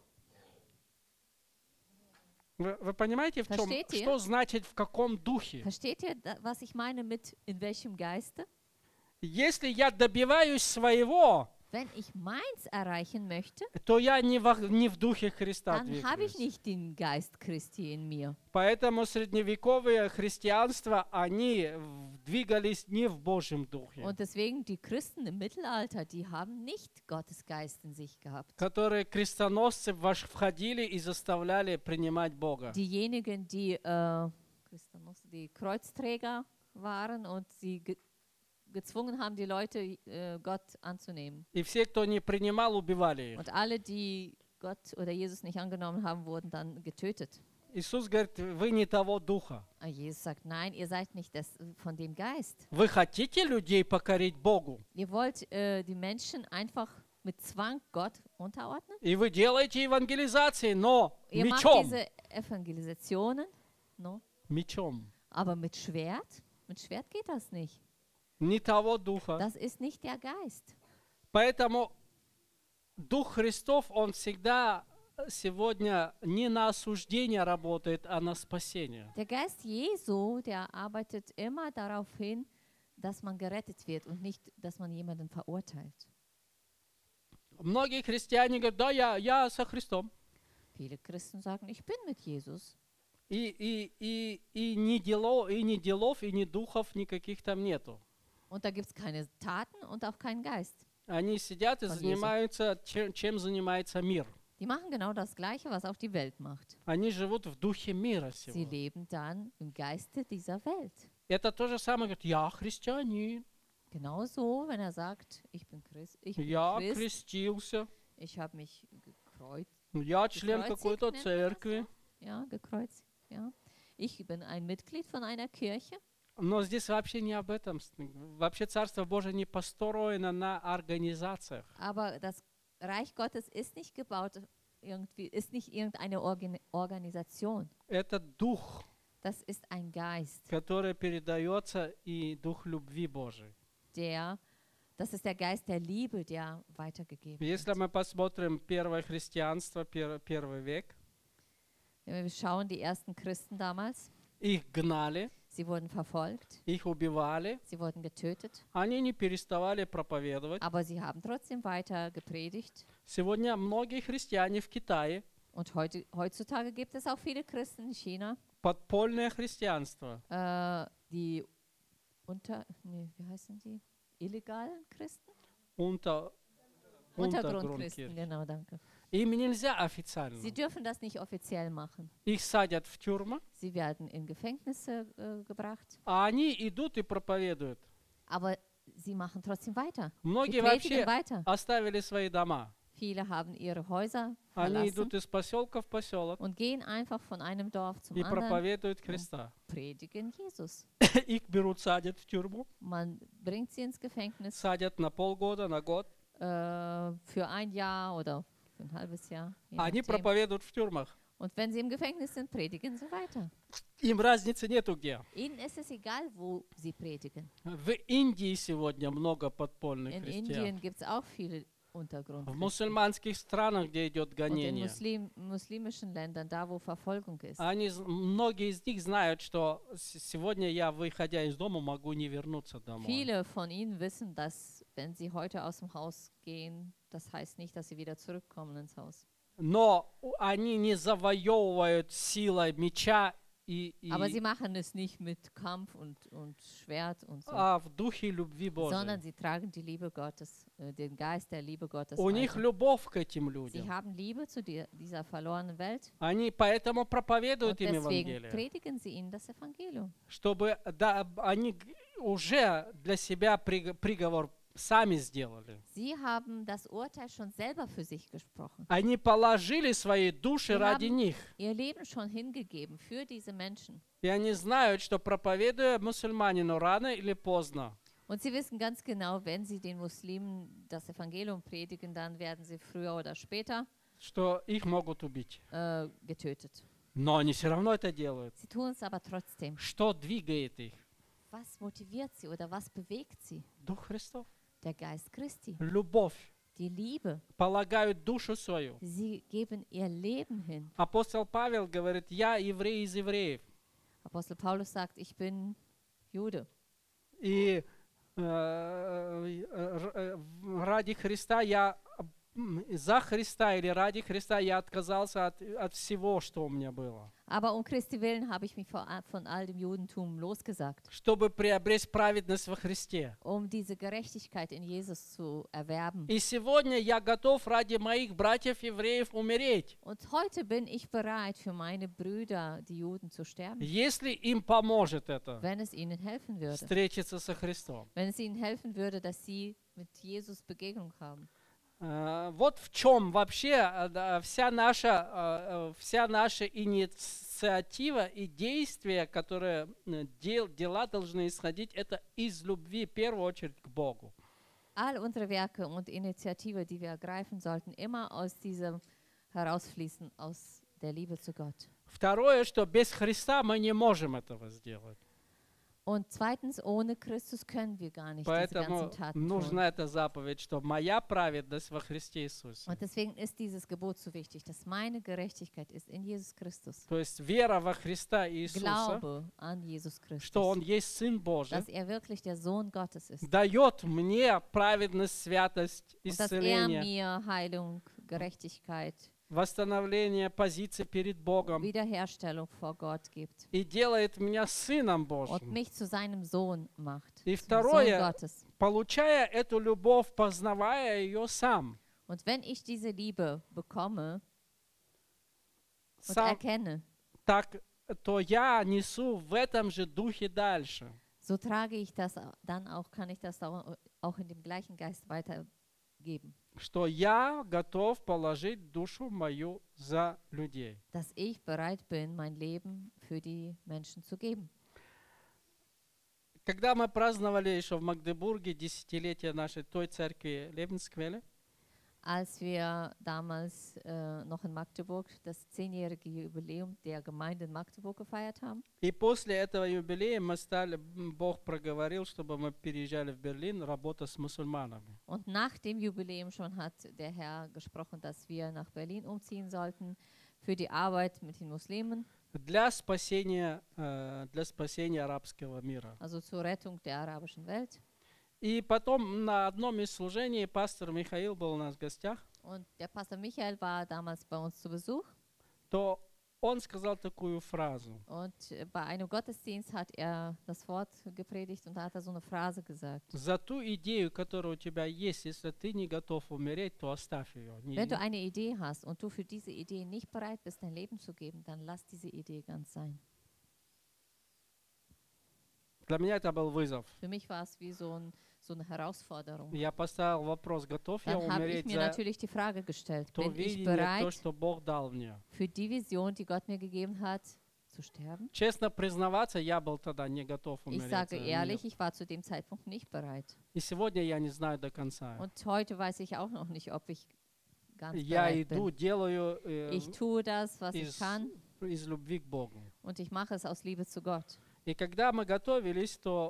Вы понимаете, в чем, Versteht ihr? что значит в каком духе? Versteht ihr, was ich meine mit in welchem Geiste? Если я добиваюсь своего, Wenn ich meins erreichen möchte, то я не в духе Христа dann habe ich двигаюсь. nicht den Geist Christi in mir. Поэтому средневековое христианство, они двигались не в Божьем духе, Und deswegen die Christen im Mittelalter, die haben nicht Gottes Geist in sich gehabt. которые крестоносцы входили и заставляли принимать Бога. Diejenigen, die Kreuzträger waren und sie gezwungen haben, die Leute Gott anzunehmen. И все, кто не принимал, убивали их. Und alle, die Gott oder Jesus nicht angenommen haben, wurden dann getötet. Иисус говорит, вы не того духа. Aber Jesus sagt, nein, ihr seid nicht von dem Geist. Вы хотите людей покорить Богу? Ihr wollt die Menschen einfach mit Zwang Gott unterordnen. И вы делаете евангелизации, но Ihr macht мечом. diese Evangelisationen, no? Мечом. Aber mit Schwert? Mit Schwert geht das nicht. Не того духа. Das ist nicht der Geist. Поэтому Дух Христов, он всегда сегодня не на осуждение работает, а на спасение. Der Geist Jesu, der arbeitet immer darauf hin, dass man gerettet wird und nicht, dass man jemanden verurteilt. Многие христиане говорят, да, я со Христом. Viele Christen sagen, ich bin mit Jesus. И ни делов, и ни духов никаких там нету. Und da gibt es keine Taten und auch keinen Geist. Они сидят и Von занимаются, чем занимается мир. Die machen genau das Gleiche, was auch die Welt macht. Они живут в духе мира Sie сего. leben dann im Geiste dieser Welt. Это то же самое, говорит, я христианин, Genauso, wenn er sagt, ich bin Christ, я крестился, ich habe mich gekreuzt, я член Gekreuzigt какой-то nennt man das, церкви. ja, gekreuzigt, ja. Ich bin ein Mitglied von einer Kirche. Но здесь вообще не об этом. Вообще Царство Божие не построено на организациях. Aber das Reich Gottes ist nicht gebaut, irgendwie, ist nicht irgendeine Organisation. Это дух, Das ist ein Geist, который передается, и дух любви Божией. das ist der Geist der Liebe, der weitergegeben Если wird. мы посмотрим первое христианство, первый век, Wenn wir schauen, die ersten Christen damals, их гнали, sie wurden verfolgt, их убивали, sie wurden getötet, они не переставали проповедовать. aber sie haben trotzdem weiter gepredigt. Сегодня многие христиане в Китае, Und heutzutage gibt es auch viele Christen in China, подпольное христианство. die wie heißen die? Illegalen Christen? Untergrundchristen, Untergrundkirche. genau, danke. Им нельзя официально. Sie dürfen das nicht offiziell machen. Их садят в тюрьмы, Sie werden in Gefängnisse gebracht, а они идут и проповедуют. aber sie machen trotzdem weiter. Sie Многие predigen вообще weiter. оставили свои дома. Viele haben ihre Häuser Они verlassen идут из поселка в поселок und gehen einfach von einem Dorf zum и anderen, проповедуют Христа. predigen Jesus. Их берут, садят в тюрьму, Man bringt sie ins Gefängnis садят на полгода, на год. für ein Jahr oder für ein halbes Jahr. Je Они nachdem. проповедуют в тюрьмах. Und wenn sie im Gefängnis sind, predigen sie weiter. Им разницы нету где. Ihnen ist es egal, wo sie predigen. В Индии сегодня много подпольных In христиан. Indien gibt es auch viele В Untergrundchristen. мусульманских странах, где идет Und in гонение, muslimischen Ländern, da wo Verfolgung ist. многие из них знают, что сегодня я, выходя из дома, могу не вернуться домой. Viele von ihnen wissen, dass wenn sie heute aus dem Haus gehen, das heißt nicht, dass sie wieder zurückkommen ins Haus. Но они не завоевывают силой меча Aber sie machen es nicht mit Kampf und Schwert und so, а в духе любви sondern Божией. sie tragen die Liebe Gottes, den Geist der Liebe Gottes У них weiter. любовь к этим Sie людям. haben Liebe zu dieser verlorenen Welt Они поэтому und проповедуют им deswegen Евангелие, predigen sie ihnen das Evangelium. чтобы они уже для себя приговор сами сделали. Sie haben das Urteil schon selber für sich gesprochen. Они положили свои души Sie ради haben них. ihr Leben schon hingegeben für diese Menschen. И они знают, что проповедуя мусульманину рано или поздно, Und sie wissen ganz genau, wenn sie den Muslimen das Evangelium predigen, dann werden sie früher oder später что их могут убить. getötet. Но они все равно это делают. Sie tun es aber trotzdem. Что двигает их? Was motiviert sie oder was bewegt sie? Дух Христов. Der Geist Christi, Любовь. die Liebe. Полагают душу свою. Sie geben ihr Leben hin. Апостол Павел говорит, я еврей из евреев. Apostel Paulus sagt, ich bin Jude. И ради Христа за Христа или ради Христа я отказался от всего, что у меня было. Aber um Christi willen habe ich mich von all dem Judentum losgesagt, Чтобы приобрести праведность во Христе. um diese Gerechtigkeit in Jesus zu erwerben. И сегодня я готов ради моих братьев-евреев умереть, Und heute bin ich bereit, für meine Brüder, die Juden, zu sterben, если им поможет это, wenn es ihnen helfen würde. встретиться со Христом. Wenn es ihnen helfen würde, dass sie mit Jesus Begegnung haben. Вот в чем вообще вся наша инициатива и действия, которые дела должны исходить, это из любви, в первую очередь, к Богу. All unsere Werke und Initiative, die wir ergreifen, sollten immer aus diesem herausfließen, aus der Liebe zu Gott. Второе, что без Христа мы не можем этого сделать. Und zweitens, ohne Christus können wir gar nicht diese Поэтому ganzen Taten tun. нужна эта заповедь, что моя праведность во Христе Иисусе. Und deswegen ist dieses Gebot so wichtig, dass meine Gerechtigkeit ist in Jesus Christus. То есть вера во Христа Иисуса, Glaube an Jesus что Он Christus, есть Сын Божий, dass er wirklich der Sohn Gottes ist. дает мне праведность, святость, Und dass er исцеление, mir Heilung, Gerechtigkeit, восстановление позиции перед Богом Wiederherstellung vor Gott gibt и делает меня Сыном und Божьим. mich zu seinem Sohn macht, И zum Sohn второе, Gottes. получая эту любовь, познавая ее сам, Und wenn ich diese Liebe bekomme und сам erkenne, так, то я несу в этом же духе дальше. so trage ich das dann auch, kann ich das auch in dem gleichen Geist weitergeben. Что я готов положить душу мою за людей. Dass ich bereit bin, mein Leben für die Menschen zu geben. Когда мы праздновали еще в Магдебурге десятилетие нашей той церкви Лебенсквеле, Als wir damals noch in Magdeburg das 10-jährige Jubiläum der Gemeinde in Magdeburg gefeiert haben, и после этого юбилея мы стали, Бог проговорил, чтобы мы переезжали в Берлин, работа с мусульманами. und nach dem Jubiläum schon hat der Herr gesprochen, dass wir nach Berlin umziehen sollten für die Arbeit mit den Muslimen, Для спасения арабского мира. also zur Rettung der arabischen Welt. И потом на одном из служений пастор Михаил был у нас в гостях, Und der Pastor Michael war damals bei uns zu Besuch то он сказал такую фразу. und bei einem Gottesdienst hat er das Wort gepredigt und da hat er so eine Phrase gesagt. За ту идею, которая у тебя есть, если ты не готов умереть, то оставь ее. Wenn du eine Idee hast und du für diese Idee nicht bereit bist, dein Leben zu geben, dann lass diese Idee ganz sein. Для меня это был вызов. Für mich war es wie so eine Herausforderung. Я поставил вопрос, готов я Dann habe ich умереть mir за natürlich die Frage gestellt, то bin ich видение, то, bereit, что Бог дал мне. für die Vision, die Gott mir gegeben hat, zu sterben? Честно признаваться, я был тогда не готов Ich умереть. sage за ehrlich, мир. ich war zu dem Zeitpunkt nicht bereit. И сегодня я не знаю до конца. Und heute weiß ich auch noch nicht, ob ich ganz Я bereit иду, bin. делаю Ich tue das, was ich из, kann из любви к Богу. und ich mache es aus Liebe zu Gott. И когда мы готовились, то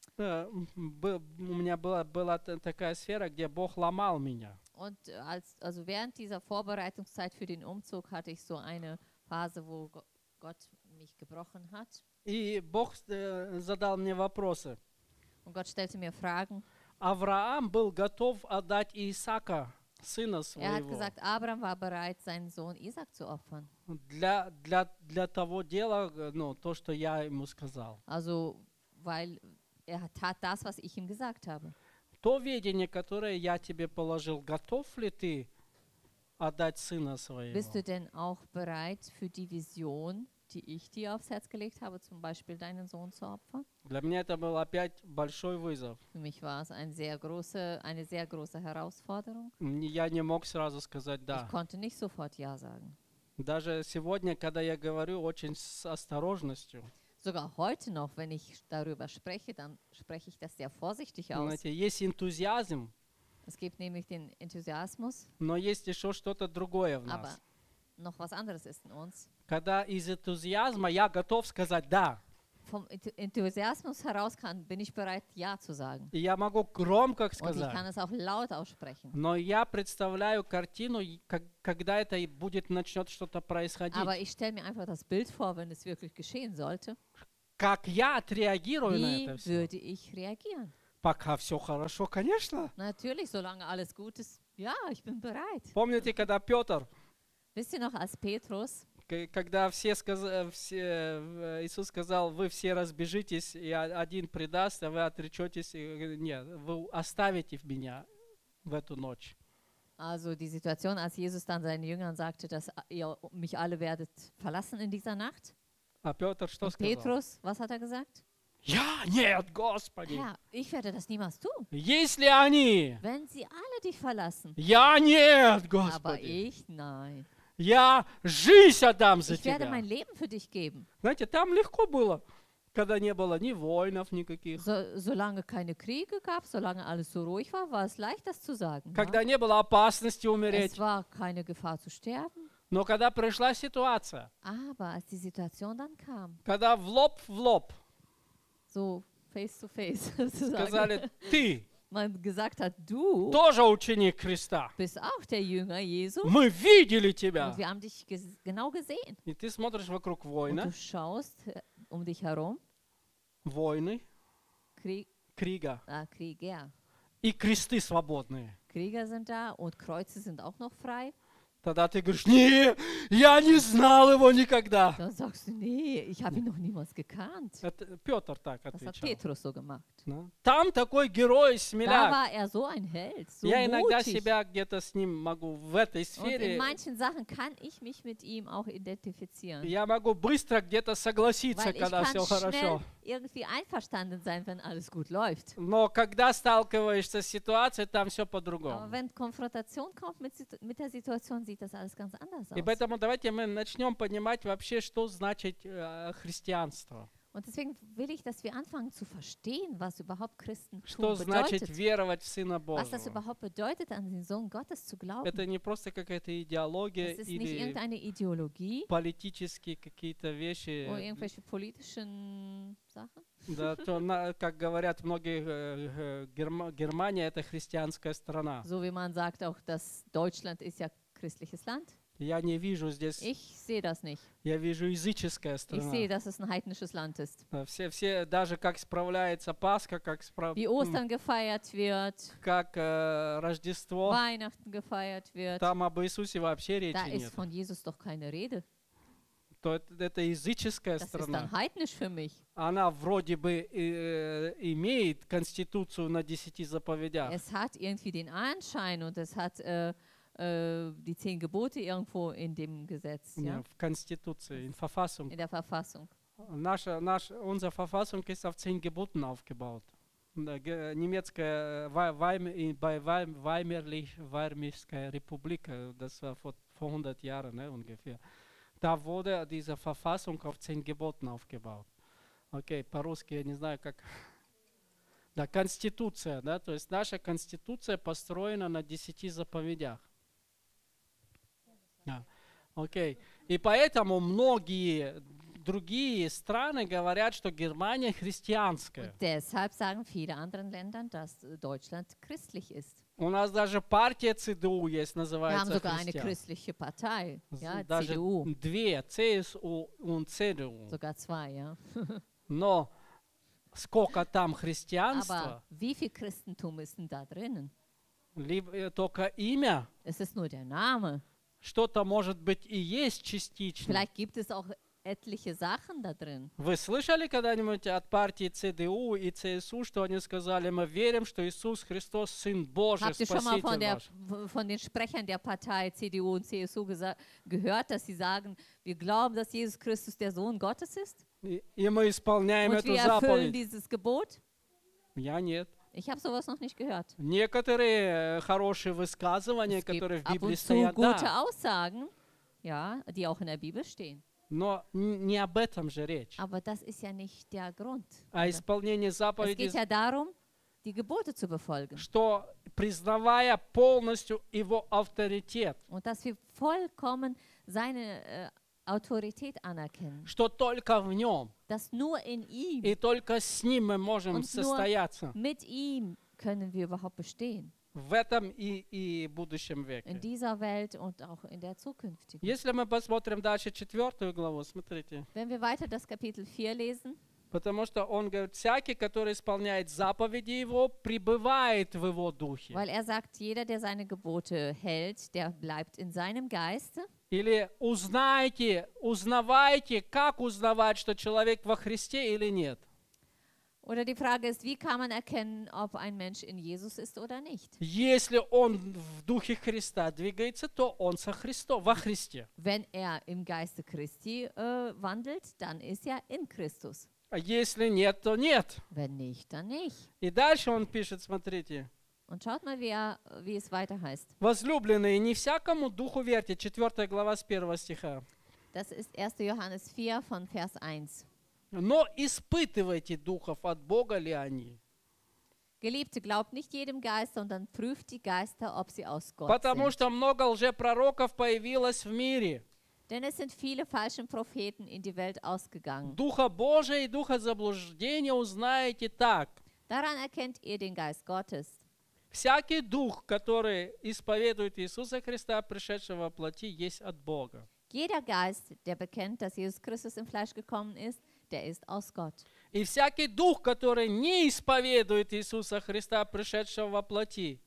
у меня была такая сфера, где Бог ломал меня. Und also während dieser Vorbereitungszeit für den Umzug hatte ich so eine Phase, wo Gott mich gebrochen hat. И Бог задал мне вопросы. Und Gott stellte mir Fragen. Авраам был готов отдать Исаака, сына Er hat своего, gesagt, Abraham war bereit, seinen Sohn Isaac zu opfern. для того дела, то, что я ему сказал. Also, weil er tat das, was ich ihm gesagt habe. То видение, которое я тебе положил, готов ли ты отдать сына своего? Bist du denn auch bereit für die Vision, die ich dir aufs Herz gelegt habe, zum Beispiel deinen Sohn zu opfern? Для меня это был опять большой вызов. Für mich war es eine sehr große Herausforderung. Я не мог сразу сказать Ich «да». konnte nicht sofort Ja sagen. Даже сегодня, когда я говорю очень с осторожностью, Sogar heute noch, wenn ich darüber spreche, dann spreche ich das sehr vorsichtig aus. знаете, есть энтузиазм, Es gibt nämlich den Enthusiasmus, но есть еще что-то другое в aber нас. noch was anderes ist in uns. Когда из энтузиазма я готов сказать «да», Vom Enthusiasmus heraus bin ich bereit, Ja zu sagen. и я могу громко Und ich kann сказать, es auch laut aussprechen. но я представляю картину, когда это начнет что-то происходить. Aber ich stelle mir einfach das Bild vor, wenn es wirklich geschehen sollte. Как я отреагирую на Wie это все? würde ich reagieren? Пока все хорошо, конечно. Natürlich, solange alles gut ist, ja, ich bin bereit. Помните, когда Петр, Wisst ihr noch, als Petrus, когда Иисус сказал, вы все разбежитесь, и один предаст, а вы отречетесь, нет, вы оставите меня в эту ночь. also die Situation, als Jesus dann seinen Jüngern sagte, dass ihr mich alle werdet verlassen in dieser Nacht. А Петр что Und сказал? Petrus, was hat er gesagt? Нет, Господи. Herr, ich werde das niemals tun. Если они, Wenn sie alle dich verlassen. нет, Aber Господи. ich, nein. Я жизнь отдам за Ich werde тебя. mein Leben für dich geben. Знаете, там легко было, когда не было ни воинов никаких, Solange keine Kriege gab, solange alles so ruhig war, war es leicht, das zu sagen. Ja? когда не было опасности Es умереть. war keine Gefahr zu sterben. Но когда пришла ситуация, Aber als die Situation dann kam, когда в лоб so face to face, sozusagen, сказали, ты man gesagt hat, du тоже ученик Христа, bist auch der Jünger Jesu мы видели und тебя. wir haben dich genau gesehen. И ты смотришь вокруг Und воина, du schaust um dich herum, войны, Krieg, Крieger Krieger. и кресты свободные. Krieger sind da und Kreuze sind auch noch frei. Тогда ты говоришь, не, я не знал его никогда. Dann sagst du, nee, ich habe ihn noch niemals gekannt. Это Петр так Das hat отвечал. Petrus so gemacht. Да. Там такой герой, Da смеляк. war er so ein Held, so Я иногда mutig. себя где-то с ним могу в этой Und in сфере, manchen Sachen kann ich mich mit ihm auch identifizieren. я могу быстро где-то согласиться, Weil ich когда kann все schnell хорошо. irgendwie einverstanden sein, wenn alles gut läuft. Но когда сталкиваешься с ситуацией, там все Aber по-другому. wenn Konfrontation kommt mit der Situation, sieht das alles ganz anders И aus. поэтому давайте мы начнем понимать вообще, что значит христианство. Und deswegen will ich, dass wir anfangen zu verstehen, was überhaupt Christentum Что значит bedeutet. веровать в Сына Was das Божьего. überhaupt bedeutet, an den Sohn Gottes zu glauben. Это не просто какая-то идеология Das ist nicht или irgendeine Ideologie политические какие-то вещи. oder irgendwelche politischen Sachen. Да, как говорят многие, Германия это христианская страна. So wie man sagt auch, dass Deutschland ist ja christliches Land. Я не вижу здесь, Ich sehe das nicht. я вижу языческая Ich страна. sehe, dass es ein heidnisches Land ist. Да, все, даже как справляется Пасха, Wie Ostern gefeiert wird, как Рождество, Weihnachten gefeiert wird. там об Иисусе вообще речи Da ist нет. von Jesus doch keine Rede. То это языческая Das ist страна. dann heidnisch für mich. Она вроде бы имеет конституцию на 10 заповедях. Es hat irgendwie den Anschein und es hat die 10 Gebote irgendwo in dem Gesetz, ja? В конституции, in Verfassung. In der Verfassung. Unsere Verfassung ist auf 10 Geboten aufgebaut. Немецкая bei Weimarskая Republik, das war vor 100 Jahren, ne, ungefähr. Da wurde diese Verfassung auf 10 Geboten aufgebaut. Okay, по-русски я не знаю, как. Да, конституция, да, то есть наша конституция построена на 10 заповедях. Да. Окей. И поэтому многие другие страны говорят, что Германия христианская. Und deshalb sagen viele andere Länder, dass Deutschland christlich ist. У нас даже партия ЦДУ есть, Wir haben называется sogar eine христиан. christliche Partei, ja, Даже CDU, две, ЦСУ и ЦДУ. sogar 2, ja. Но сколько там христианства, Aber wie viel Christentum ist denn da drinnen? либо только имя, Es ist nur der Name. что-то может быть и есть частично. Vielleicht gibt es auch etliche Sachen da drin. Вы слышали когда-нибудь от партии ЦДУ и ЦСУ, что они сказали, мы верим, что Иисус Христос Сын Божий, Habt ihr schon mal Спаситель наш? von den Sprechern der Partei CDU und CSU gehört, dass sie sagen, wir glauben, dass Jesus Christus der Sohn Gottes ist? И мы исполняем Und эту wir erfüllen заповедь? dieses Gebot? Я нет. Ich habe sowas noch nicht gehört. Некоторые хорошие высказывания, Es gibt которые в ab Библии und zu стоят, gute да, Aussagen, ja, die auch in der Bibel stehen. но не об этом же речь. Aber das ist ja nicht der Grund. А исполнение Es заповедей, geht ja darum, die Gebote zu befolgen. что признавая полностью его авторитет, Und dass wir vollkommen seine Autorität anerkennen. что только в нем Dass nur in ihm, и только с ним мы можем Und nur состояться mit ihm können wir überhaupt bestehen. в этом и будущем In веке. dieser Welt und auch in der zukünftigen. Если мы посмотрим дальше 4 главу, смотрите, Wenn wir weiter das Kapitel 4 lesen, потому что он говорит, всякий, который исполняет заповеди его, пребывает в его духе. weil er sagt, jeder, der seine Gebote hält, der bleibt in seinem Geiste. Или узнавайте, как узнавать, что человек во Христе или нет. Oder die Frage ist, wie kann man erkennen, ob ein Mensch in Jesus ist oder nicht? Если он в духе Христа двигается, то он во Христе. Wenn er im Geiste Christi wandelt, dann ist er in Christus. А если нет, то нет. Wenn nicht, dann nicht. И дальше он пишет, смотрите, Und schaut mal, wie es weiter heißt. Возлюбленные, не всякому духу верьте. 4 глава с 1 стиха. Das ist 1. Johannes 4 von Vers 1. Но испытывайте духов, от Бога ли они. Geliebte, glaubt nicht jedem Geist, sondern prüft die Geister, ob sie aus Gott Потому sind. что много лжепророков появилось в мире. Denn es sind viele falsche Propheten in die Welt ausgegangen. Духа Божия и духа заблуждения узнаете так. Daran erkennt ihr den Geist Gottes. Всякий дух, который исповедует Иисуса Христа, пришедшего во плоти, есть от Бога. Jeder Geist, der bekennt, dass Jesus Christus im Fleisch gekommen ist, der ist aus Gott. И всякий дух, который не исповедует Иисуса Христа, пришедшего во плоти,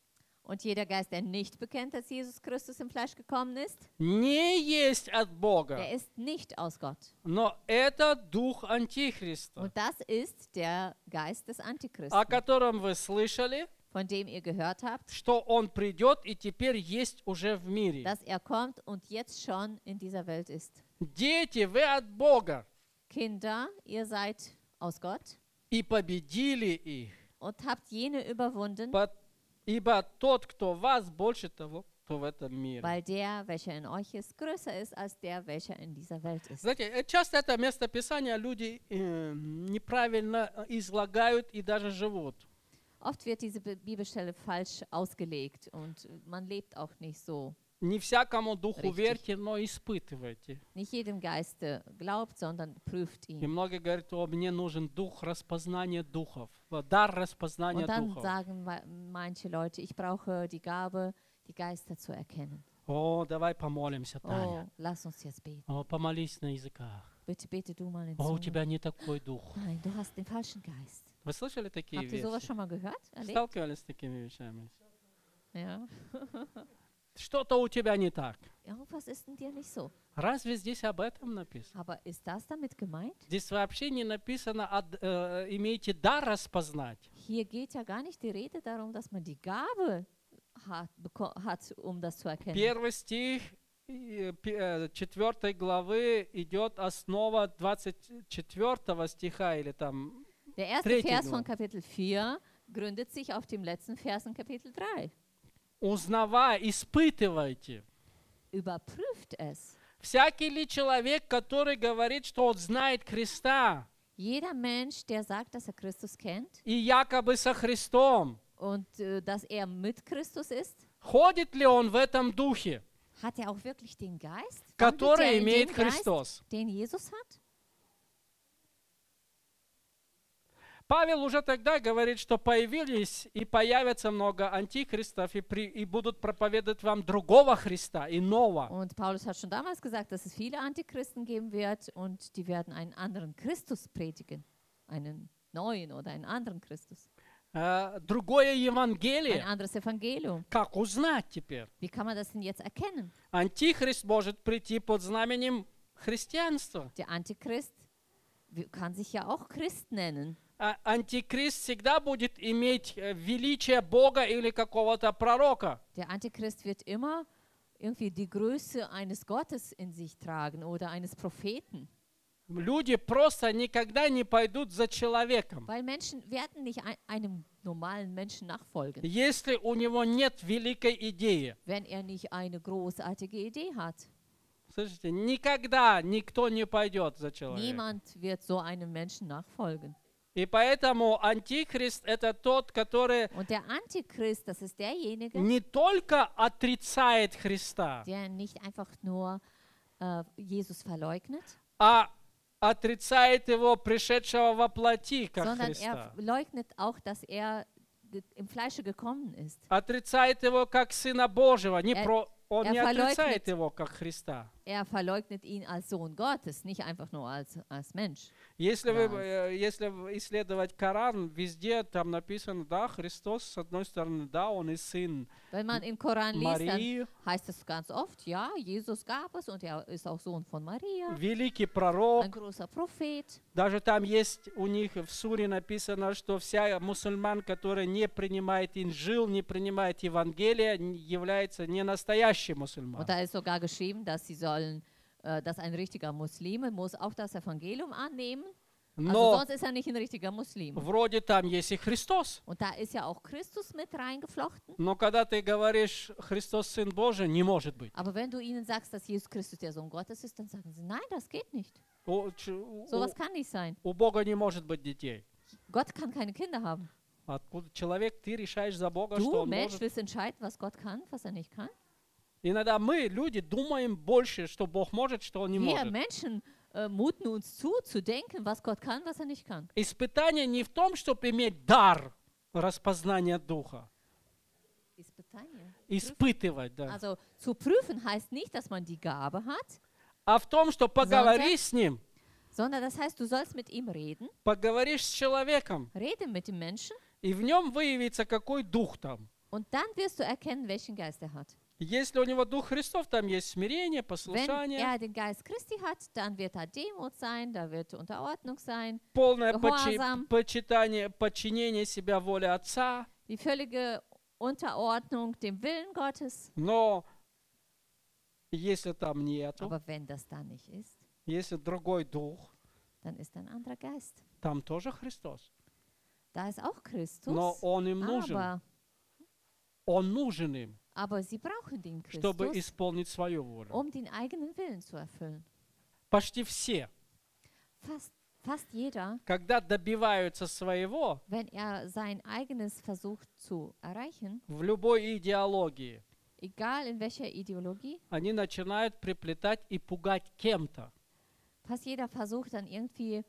Und jeder Geist, der nicht bekennt, dass Jesus Christus im Fleisch gekommen ist, не есть от Бога, der ist nicht aus Gott. но это дух Антихриста, Und das ist der Geist des Antichristen, о котором вы слышали, von dem ihr gehört habt, что он придет и теперь есть уже в мире. dass er kommt und jetzt schon in dieser Welt ist. Дети, вы от Бога, Kinder, ihr seid aus Gott и победили их. und habt jene überwunden, Ибо тот, кто в вас, больше того, кто в этом мире. weil der, welcher in euch ist, größer ist als der, welcher in dieser Welt ist. Знаете, часто это местописание люди неправильно излагают и даже живут. Oft wird diese Bibelstelle falsch ausgelegt und man lebt auch nicht so. Не всякому духу Richtig. верьте, но испытывайте. Nicht jedem Geiste glaubt, sondern prüft И ihn. многие говорят, о, мне нужен дух распознания духов, дар распознания Und dann духов. sagen manche Leute, ich brauche die Gabe, die Geister zu erkennen. О, давай помолимся, Oh, Таня. lass uns jetzt beten. О, помолись на языках. Bitte bete du mal in О, у Zunge. тебя не такой дух. Nein, du hast den falschen Geist. Вы слышали такие Habt ihr sowas вещи? schon mal gehört? Erlebt? Сталкивались с такими вещами? Ja. Что-то у тебя не так. Irgendwas ist in dir nicht so. Разве здесь об этом написано? Aber ist das damit gemeint? Здесь вообще не написано, имейте дар распознать. Hier geht ja gar nicht die Rede darum, dass man die Gabe hat, um das zu erkennen. Первый стих 4 главы идет основа 24 стиха или там Der erste Trägt Vers nur. von Kapitel 4 gründet sich auf dem letzten Vers in Kapitel 3. узнавай, испытывайте. Überprüft es. Всякий ли человек, который говорит, что он знает Христа Jeder Mensch, der sagt, dass er Christus kennt и якобы со Христом, und dass er mit Christus ist, ходит ли он в этом духе, hat er auch wirklich den Geist, wandelt er который in имеет dem Geist, Христос? den Jesus hat? Павел уже тогда говорит, что появились и появится много антихристов и будут проповедовать вам другого Христа, иного. Und Paulus hat schon damals gesagt, dass es viele Antichristen geben wird und die werden einen anderen Christus predigen. Einen neuen oder einen anderen Christus. Другое Ein Евангелие. anderes Evangelium. Как узнать теперь? Wie kann man das denn jetzt erkennen? Антихрист может прийти под знаменем христианства. Der Antichrist kann sich ja auch Christ nennen. Антихрист всегда будет иметь величие Бога или какого-то пророка. Der Antichrist wird immer irgendwie die Größe eines Gottes in sich tragen oder eines Propheten. Люди просто никогда не пойдут за человеком, Weil Menschen werden nicht einem normalen Menschen nachfolgen, если у него нет великой идеи. wenn er nicht eine großartige Idee hat. Слышите, никогда никто не пойдет за человеком. Niemand wird so einem Menschen nachfolgen. И поэтому антихрист это тот, который Und der Antichrist, das ist derjenige, не только отрицает Христа, der nicht einfach nur Jesus verleugnet, а отрицает его пришедшего во плоти, как sondern Христа. er leugnet auch, dass er im Fleische gekommen ist. Отрицает его как Сына Божьего. Он не verleugnet. отрицает его как Христа. Er verleugnet ihn als Sohn Gottes, nicht einfach nur als Mensch. Если исследовать Коран, везде там написано, да, Христос, с одной стороны, да, он и сын Wenn man im Koran liest, Марии, dann heißt es ganz oft, ja, Jesus gab es und er ist auch Sohn von Maria, великий пророк. ein großer Prophet. Даже там есть у них в суре написано, что вся мусульман, который не принимает Инжил, не принимает Евангелие, является не настоящим Und мусульманом. da ist sogar geschrieben, dass sie sollen, dass ein richtiger Muslime muss auch das Evangelium annehmen. Also Но sonst ist er nicht ein richtiger Muslim. вроде там есть и Христос. Und da ist ja auch Christus mit reingeflochten. Но когда ты говоришь, Христос Сын Божий, не может быть. Aber wenn du ihnen sagst, dass Jesus Christus der Sohn Gottes ist, dann sagen sie, nein, das geht nicht. У Sowas kann nicht sein. Бога не может быть детей. Gott kann keine Kinder haben. Откуда человек, ты решаешь за Бога, что Du, Он Mensch, может. willst entscheiden, was Gott kann, was er nicht kann? Иногда мы, люди, думаем больше, что Бог может, что Он не Wir может. Menschen muten uns zu denken, was Gott kann, was er nicht kann. Испытание не в том, чтобы иметь дар распознания Духа. Испытание. Испытывать, да. Also zu prüfen heißt nicht, dass man die Gabe hat, А в том, что поговори с Ним, sondern das heißt, du sollst mit ihm reden, поговоришь с человеком, rede mit dem Menschen и в нем выявится, какой дух там. und dann wirst du erkennen, welchen Geist er hat. Если у него Дух Христов, там есть смирение, Wenn послушание, er den Geist Christi hat, dann wird da Demut sein, da wird Unterordnung sein, полное Gehorsam. почитание, подчинение себя воле Отца. die völlige Unterordnung dem Willen Gottes. Но если там нету, Aber wenn das da nicht ist, если другой Дух, dann ist ein anderer Geist. там тоже Христос. Da ist auch Но Christus, Он им нужен. Он нужен им, aber sie brauchen den чтобы Christus, исполнить свою волю. um den eigenen Willen zu erfüllen. Почти все, Fast jeder, когда добиваются своего wenn er sein eigenes versucht zu erreichen, в любой идеологии, egal in welcher Ideologie, они начинают приплетать и пугать кем-то. fast jeder versucht dann irgendwie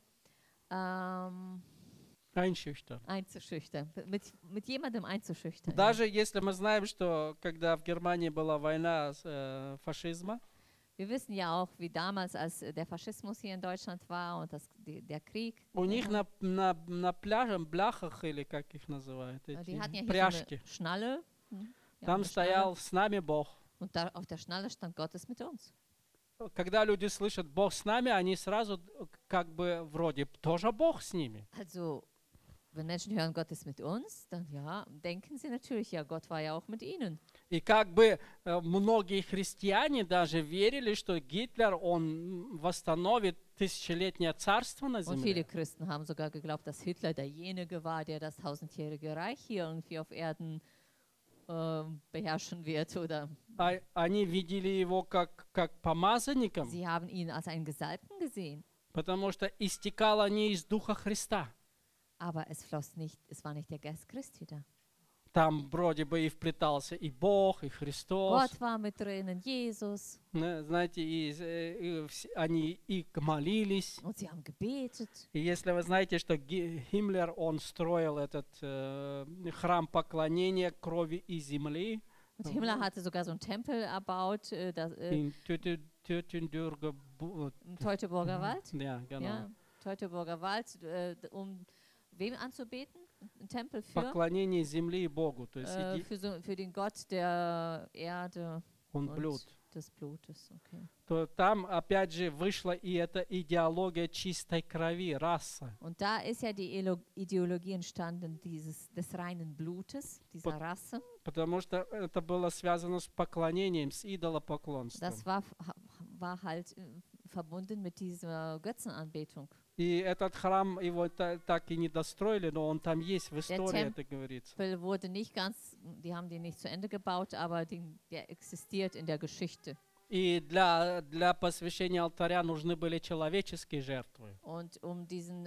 Einschüchtern. einzuschüchtern, mit jemandem einzuschüchtern. Даже если мы знаем, что когда в Германии была война фашизма, Wir wissen ja auch, wie damals, als der Faschismus hier in Deutschland war und der Krieg. у них на пляже, бляхах или как их называют, Die эти hatten ja hier so пряжки, eine Schnalle. Ja, там eine Schnalle. стоял «С нами Бог». Und da auf der Schnalle stand Gottes mit uns. Когда люди слышат «Бог с нами», они сразу как бы вроде тоже Бог с ними. Also, wenn Menschen hören, Gott ist mit uns, dann ja, denken sie natürlich, ja, Gott war ja auch mit ihnen. И как бы многие христиане даже верили, что Гитлер, он восстановит тысячелетнее царство на Und viele земле. Christen haben sogar geglaubt, dass Hitler derjenige war, der das tausendjährige Reich hier irgendwie auf Erden beherrschen wird. Oder Они видели его как помазанником, sie haben ihn als einen Gesalbten gesehen. потому что истекало не из Духа Христа. Aber es floss nicht, es war nicht der Geist Christi da. Там вроде бы и вплетался и Бог, и Христос. Gott war mit drinnen, Jesus. Знаете, они и молились. Und sie haben gebetet. И если вы знаете, что Гиммлер, он строил этот храм поклонения крови и земли, Und Himmler hatte sogar so einen Tempel erbaut in Teutoburger, im Teutoburger Wald. ja, genau. Ja, Teutoburger Wald, um wem anzubeten? Ein Tempel Поклонение земли и Богу, то есть für den Gott der Erde он und блюд. des Blutes. Okay. То там опять же вышла и эта идеология чистой крови, раса. Und da ist ja die Ideologie entstanden, des reinen Blutes, dieser Rasse. Потому что это было связано с поклонением, с идолопоклонством. Das war halt verbunden mit dieser Götzenanbetung. И этот храм, его так и не достроили, но он там есть, в истории это говорится. Der Tempel wurde nicht ganz, die haben den nicht zu Ende gebaut, aber der existiert in der Geschichte. И для посвящения алтаря нужны были человеческие жертвы. Und um diesen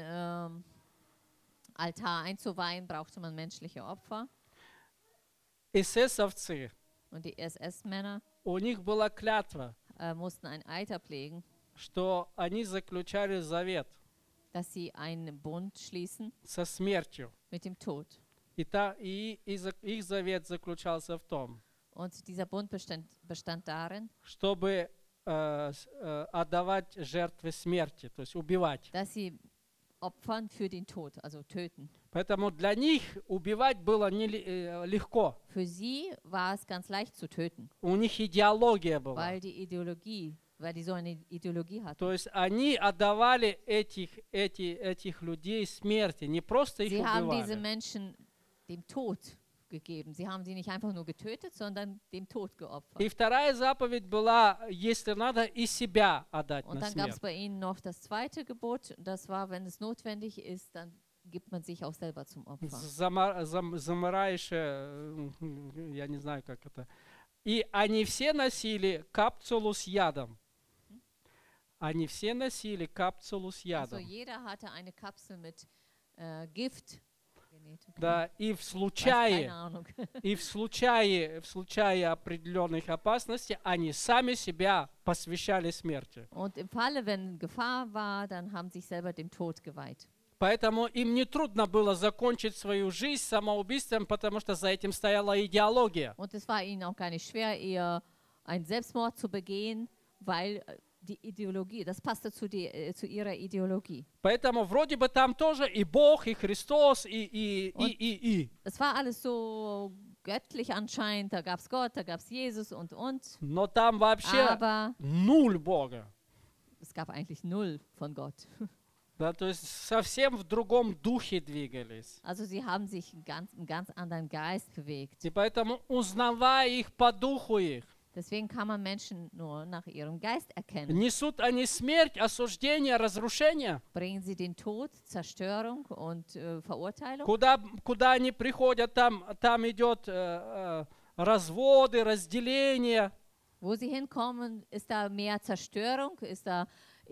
Altar einzuweihen, brauchte man menschliche Opfer. Эсэсовцы, Und die SS-Männer у них была клятва, mussten ein Eid ablegen, что они заключали завет dass sie einen Bund schließen со смертью. mit dem Tod. И их завет заключался в том, Und dieser Bund bestand darin, чтобы отдавать жертвы смерти, то есть убивать. dass sie opfern für den Tod, also töten. Поэтому для них убивать было легко. Für sie war es ganz leicht zu töten, У них идеология была. weil die so eine Ideologie hatten. То есть они отдавали этих людей смерти, не просто их Sie haben diese убивали. Menschen dem Tod gegeben. Sie haben sie nicht einfach nur getötet, sondern dem Tod И geopfert. вторая заповедь была, если надо, и себя отдать Und на dann gab es смерть. bei ihnen noch das zweite Gebot. Das war, wenn es notwendig ist, dann gibt man sich auch selber zum Opfer. Замираешь, я не знаю, как это. И они все носили капсулу с ядом. Они все носили капсулу с Also ядом. jeder hatte eine Kapsel mit Gift. Да, и в Weiß keine случае, Ahnung. в случае определенных опасностей они сами себя посвящали смерти. Und im Falle, wenn Gefahr war, dann haben sich selber dem Tod geweiht. Поэтому им не трудно было закончить свою жизнь самоубийством, потому что за этим стояла идеология. Und es war ihnen auch gar nicht schwer, eher einen Selbstmord zu begehen, weil die Ideologie, das passte zu zu ihrer Ideologie. Поэтому вроде бы там тоже и Бог, и Христос, и. Es war alles so göttlich anscheinend, da gab es Gott, da gab es Jesus und. Но там вообще Aber нуль Бога. es gab eigentlich null von Gott. Да, то есть совсем в другом духе двигались. Also sie haben sich im ganz anderen Geist bewegt. И поэтому, узнавая их по духу их, Deswegen kann man Menschen nur nach ihrem Geist erkennen. несут они смерть, осуждение, разрушение. Bringen sie den Tod, Zerstörung und Verurteilung. Куда они приходят, там идет разводы, разделение. Wo sie hinkommen, ist da mehr Zerstörung, ist da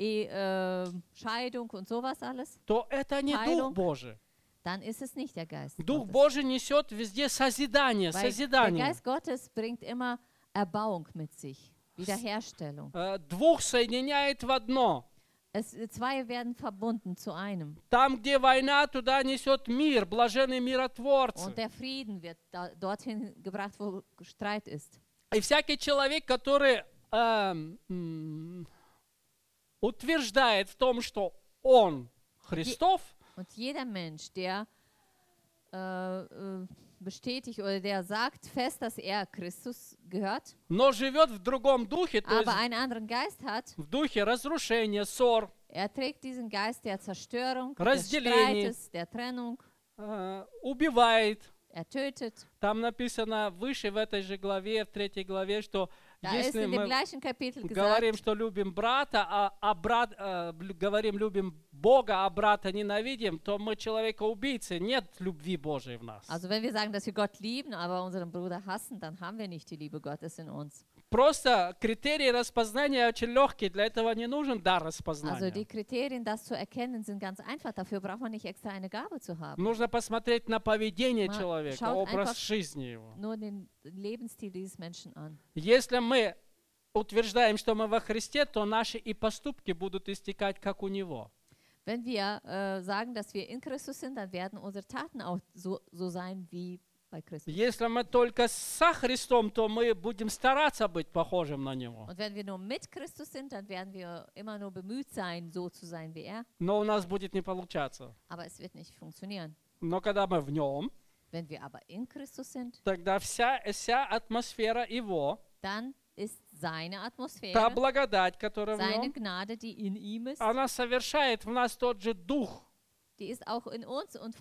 Scheidung und sowas alles. То это не Heilung. Дух Божий. Dann ist es nicht der Geist Дух Gottes. Божий несет везде созидание, Weil der созидание. Geist Gottes bringt immer Erbauung mit sich, Wiederherstellung. Двух соединяет в одно. Zwei werden verbunden zu einem. Там, где война, туда несет мир, блаженные миротворцы. Und der Frieden wird dorthin gebracht, wo Streit ist. И всякий человек, который утверждает в том, что он Христов, Und jeder Mensch, der bestätigt oder der sagt fest, dass er Christus gehört, но живет в другом духе, то есть aber einen anderen Geist hat, в духе разрушения, ссор, er trägt diesen Geist der Zerstörung, des Разделений. Streites, der Trennung, убивает. er tötet. Там написано выше в этой же главе, в 3 главе, что Da ist если in dem мы gleichen Kapitel говорим, gesagt, что любим брата, говорим, любим Бога, а брата ненавидим, то мы человека-убийцы. Нет любви Божией в нас. also wenn wir sagen, dass wir Gott lieben, aber unseren Bruder hassen, dann haben wir nicht die Liebe Gottes in uns. Просто критерии распознания очень легкие, для этого не нужен дар Also распознания. die Kriterien, das zu erkennen, sind ganz einfach. Dafür braucht man nicht extra eine Gabe zu haben. Нужно посмотреть на поведение Man человека, schaut образ einfach жизни его. nur den Lebensstil dieses Menschen an. Если мы утверждаем, что мы во Христе, то наши и поступки будут истекать, как у Него. Wenn wir sagen, dass wir in Christus sind, dann werden unsere Taten auch so sein wie bei Christus. Если мы только со Христом, то мы будем стараться быть похожим на Него. Und wenn wir nur mit Christus sind, dann werden wir immer nur bemüht sein, so zu sein wie er. Но у нас будет не получаться. Aber es wird nicht funktionieren. Но когда мы в Нем, Wenn wir aber in Christus sind, тогда вся атмосфера Его, dann ist seine та Atmosphäre, благодать, которая в seine Нем, Gnade, die in ihm ist, она совершает в нас тот же Дух. die ist auch in uns und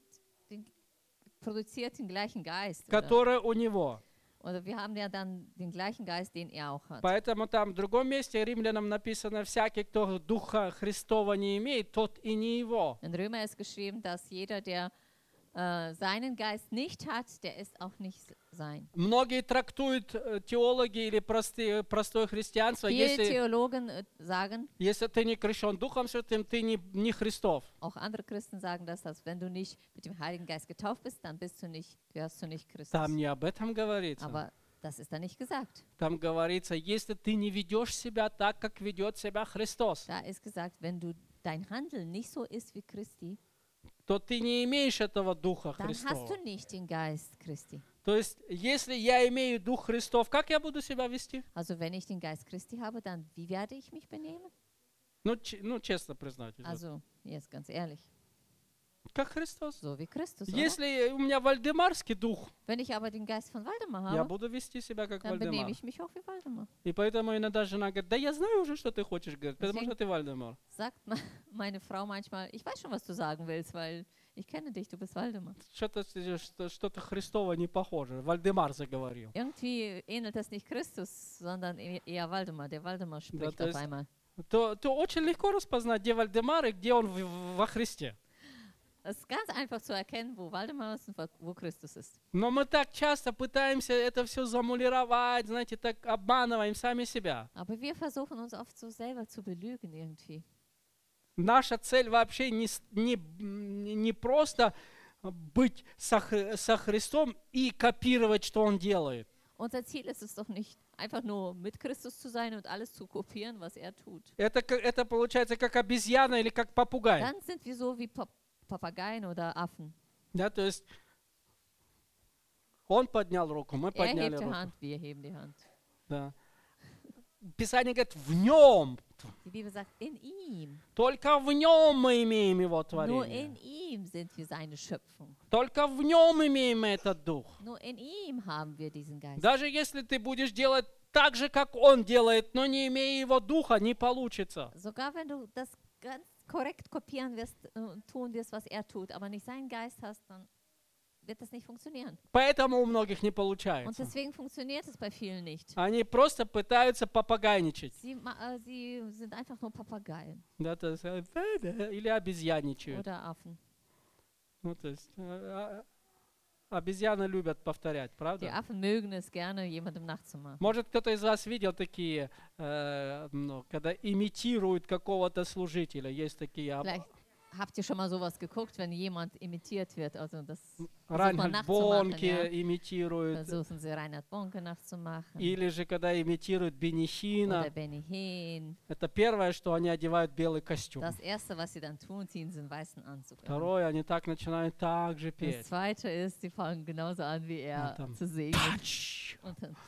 produziert den gleichen Geist. Oder? Который у Него. Oder wir haben ja dann den gleichen Geist, den er auch hat. Поэтому там в другом месте Римлянам написано, всякий, кто Духа Христова не имеет, тот и не Его. In Römer ist geschrieben, dass jeder, der seinen Geist nicht hat, der ist auch nicht sein. Многие трактуют теологи или простое христианство, Viele Theologen sagen, если ты не крещен Духом Святым, ты не Христов. auch andere Christen sagen das, dass wenn du nicht mit dem Heiligen Geist getauft bist, dann gehörst du nicht Christus. Там не об этом говорится. Aber das ist da nicht gesagt. Там говорится, если ты не ведешь себя так, как ведет себя Христос, Da ist gesagt, wenn du dein Handeln nicht so ist wie Christi, то ты не имеешь этого Духа dann hast Христова. du nicht den Geist Christi. То есть, если я имею Дух Христов, как я буду себя вести? Also wenn ich den Geist Christi habe, dann wie werde ich mich benehmen? Ну, честно признайтесь. Also, jetzt ganz ehrlich, Как Христос. so wie Christus, oder? Если у меня вальдемарский дух, Wenn ich aber den Geist von Waldemar я habe, буду вести себя как dann benehme Вальдемар. ich mich auch wie Waldemar. И поэтому иногда жена говорит, да я знаю уже, что ты хочешь, говорит, потому Deswegen- что ты Вальдемар. Sagt meine Frau manchmal, ich weiß schon, was du sagen willst, weil Ich kenne dich, du bist Waldemar. Что-то Христово не похоже. Вальдемар заговорил. Irgendwie ähnelt das nicht Christus, sondern eher Waldemar. Der Waldemar spricht то auf есть einmal. То очень легко распознать, где Вальдемар и где он во Христе. Es ist ganz einfach zu erkennen, wo Waldemar ist und wo Christus ist. Но мы так часто пытаемся это все замулировать, знаете, так обманываем сами себя. Aber wir versuchen uns oft so selber zu belügen irgendwie. Наша цель вообще не просто быть со Христом и копировать, что Он делает. Unser Ziel ist es doch nicht, einfach nur mit Christus zu sein und alles zu kopieren, was er tut. Это получается как обезьяна или как попугай. Dann sind wir so wie Papageien oder Affen. Да, то есть он поднял руку, мы Er подняли hebt die руку. Hand, wir heben die Hand. Да. Писание говорит, в нем, Die Bibel sagt, in ihm. только в нем мы имеем его Nur творение. in ihm sind wir seine Schöpfung. Только в нем имеем мы этот дух. Nur in ihm haben wir diesen Geist. Даже если ты будешь делать так же, как он делает, но не имея его духа, не получится. Sogar wenn du das ganz korrekt kopieren wirst und tun wirst, was er tut, aber nicht seinen Geist hast, dann wird das nicht funktionieren. Поэтому у многих не Und получается. deswegen funktioniert es bei vielen nicht. Они просто пытаются попугайничать. Sie sind einfach nur Papageien Да, то есть, или обезьяничают. oder Affen. Ну, то есть, обезьяны любят повторять, Die правда? Affen mögen es gerne, jemandem nachzumachen. Может, кто-то из вас видел такие, когда имитируют какого-то служителя. Есть такие Vielleicht habt ihr schon mal sowas geguckt, wenn jemand imitiert wird. Also das versucht man Райнхард nachzumachen. Бонке Ja. имитируют. Versuchen sie Reinhard Bonke nachzumachen. Или же, когда имитируют Benny Oder Hinn, Benny Hinn. это первое, что они одевают белый костюм. Das Erste, was sie dann tun, ziehen sie einen weißen Anzug an. Второе, они так начинают так же Das петь. Zweite ist, sie fangen genauso an wie er dann- zu singen. Тач! Und dann,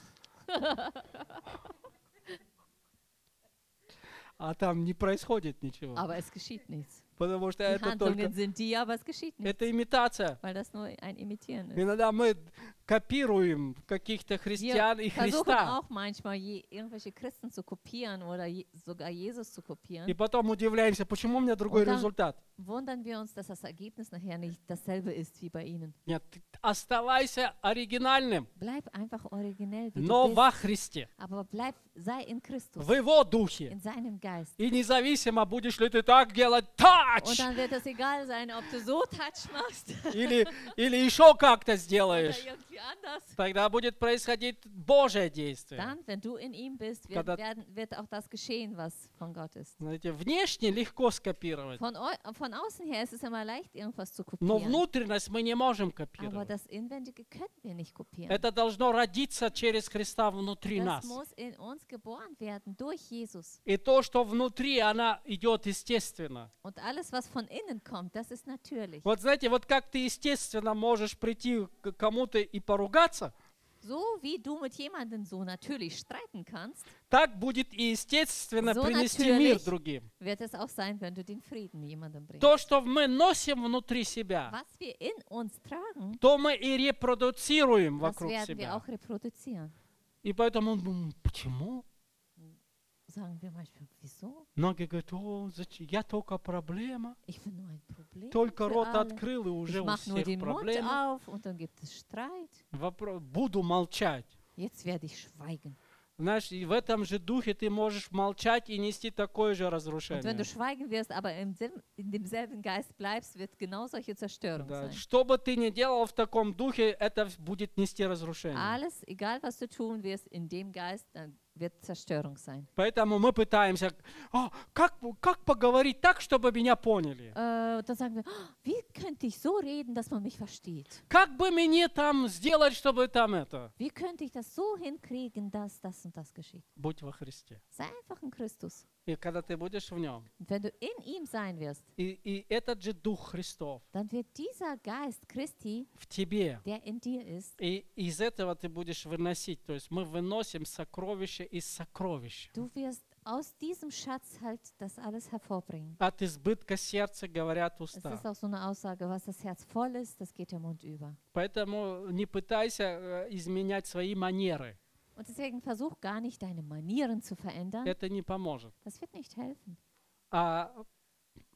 А там не происходит ничего. aber es geschieht nichts. Потому что Die это только Handlungen sind die, aber es geschieht nichts, это имитация. weil das nur ein Imitieren ist. Иногда мы копируем каких-то христиан и Wir versuchen Христа. auch manchmal irgendwelche Christen zu kopieren oder sogar Jesus zu kopieren. И потом удивляемся, почему у меня другой dann- результат. Wundern wir uns, dass das Ergebnis nachher nicht dasselbe ist wie bei ihnen. Нет, ты оставайся оригинальным, Bleib einfach originell, wie но du во bist, Христе, aber sei in Christus, в Его духе. in seinem Geist. И независимо, будешь ли ты так делать, Und тач, dann wird es egal sein, ob du so Touch machst или еще как-то oder сделаешь. irgendwie anders. Тогда будет происходить Божье действие. Dann, wenn du in ihm bist, Когда- wird auch das geschehen, was von Gott ist. Знаете, внешне легко скопировать, Von außen her ist es immer leicht, irgendwas zu но kopieren. внутренность мы не можем Aber копировать. das Inwendige können wir nicht kopieren. Это должно родиться через Христа внутри Das нас. muss in uns geboren werden durch Jesus. И то, что внутри, она идет естественно. Und alles, was von innen kommt, das ist natürlich. Вот знаете, вот как ты естественно можешь прийти к кому-то и поругаться, So wie du mit jemandem so natürlich streiten kannst, так будет и естественно So принести natürlich. мир другим. wird es auch sein, wenn du den Frieden jemandem bringst. То, что мы носим внутри себя, Was wir in uns tragen, то мы и репродуцируем das вокруг werden wir себя. auch reproduzieren. И поэтому, почему? Sagen wir manchmal, wieso? Многие говорят, я только проблема. Ich bin nur ein Problem Только für рот alle. открыл, и уже Ich у mache nur всех den Mund проблемы. auf und dann gibt es Streit. Буду молчать. Jetzt werde ich schweigen. Знаешь, и в этом же духе ты можешь молчать и нести такое же Und wenn разрушение. du schweigen wirst, aber in demselben Geist bleibst, wird genau solche Zerstörung Да. sein. Что бы ты ни делал в таком духе, это будет нести разрушение. Alles, egal was du tun wirst, in dem Geist, dann wird Zerstörung sein. Поэтому мы пытаемся, как поговорить так, чтобы меня поняли? Dann sagen wir, wie könnte ich so reden, dass man mich versteht? Как бы мне там сделать, чтобы там это? Wie könnte ich das so hinkriegen, dass das und das geschieht? Будь во Христе. Sei einfach ein Christus. И когда ты будешь в нем, Und wenn du in ihm sein wirst, и этот же Дух Христов dann wird dieser Geist Christi, в тебе, der in dir ist, и из этого ты будешь выносить. То есть мы выносим сокровища из сокровищ. du wirst aus diesem Schatz halt das alles hervorbringen. От избытка сердца говорят Es уста. ist auch so eine Aussage, was das Herz voll ist, das geht der Mund über. Поэтому не пытайся изменять свои манеры. Und deswegen versuch gar nicht, deine Manieren zu verändern. Это не поможет. Das wird nicht helfen. А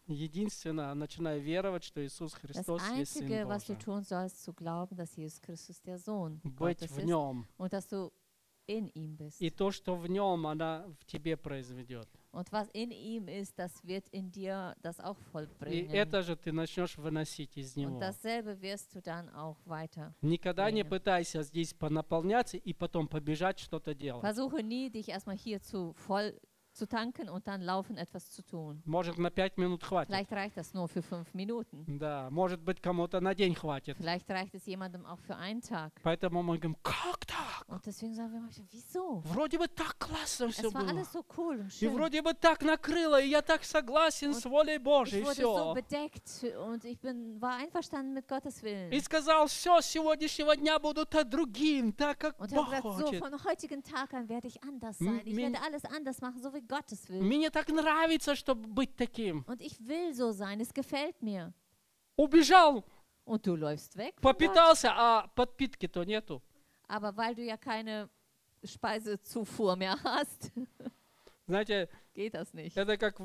Единственное, начинай веровать, что Иисус Das Христос есть Сын Einzige, was du Божий. tun sollst, zu glauben, dass Jesus Christus der Sohn Быть Gottes в ist Нем. und dass du in ihm bist. И то, что в Нем, она в тебе произведет. Und was in ihm ist, das wird in dir das auch И vollbringen. это же ты начнешь выносить из Und Него. dasselbe wirst du dann auch weiter. Никогда не bringen. пытайся здесь понаполняться и потом побежать что-то делать. Versuche nie, dich erstmal hier voll zu tanken und dann laufen, etwas zu tun. Может, на 5 минут хватит. Vielleicht reicht das nur für 5 Minuten. Да, может быть, кому-то на день хватит. Vielleicht reicht es jemandem auch für einen Tag. Поэтому мы говорим, как так? Und deswegen sagen wir manchmal, wieso? Вроде бы так классно все Es war было. alles so cool und И schön. вроде бы так накрыло, и я так согласен с волей Ich Божьей. wurde so Все. bedeckt und ich war einverstanden mit Gottes Willen. И сказал, все, с сегодняшнего дня буду так другим, так как Und er Бог hat gesagt, so хочет. von heutigen Tag an werde ich anders sein. Ich Min- werde alles anders machen, so wie Gottes will. Мне так нравится, чтобы быть таким. Und ich will so sein, es gefällt mir. Убежал, Und du läufst weg von Gott. попитался, а подпитки-то нету. Aber weil du ja keine Speisezufuhr mehr hast, Знаете, geht das nicht. это как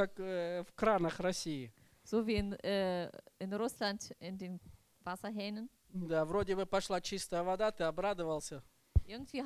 в кранах России. So wie in Russland in den Wasserhähnen. Да, вроде бы пошла чистая вода, ты обрадовался. Irgendwie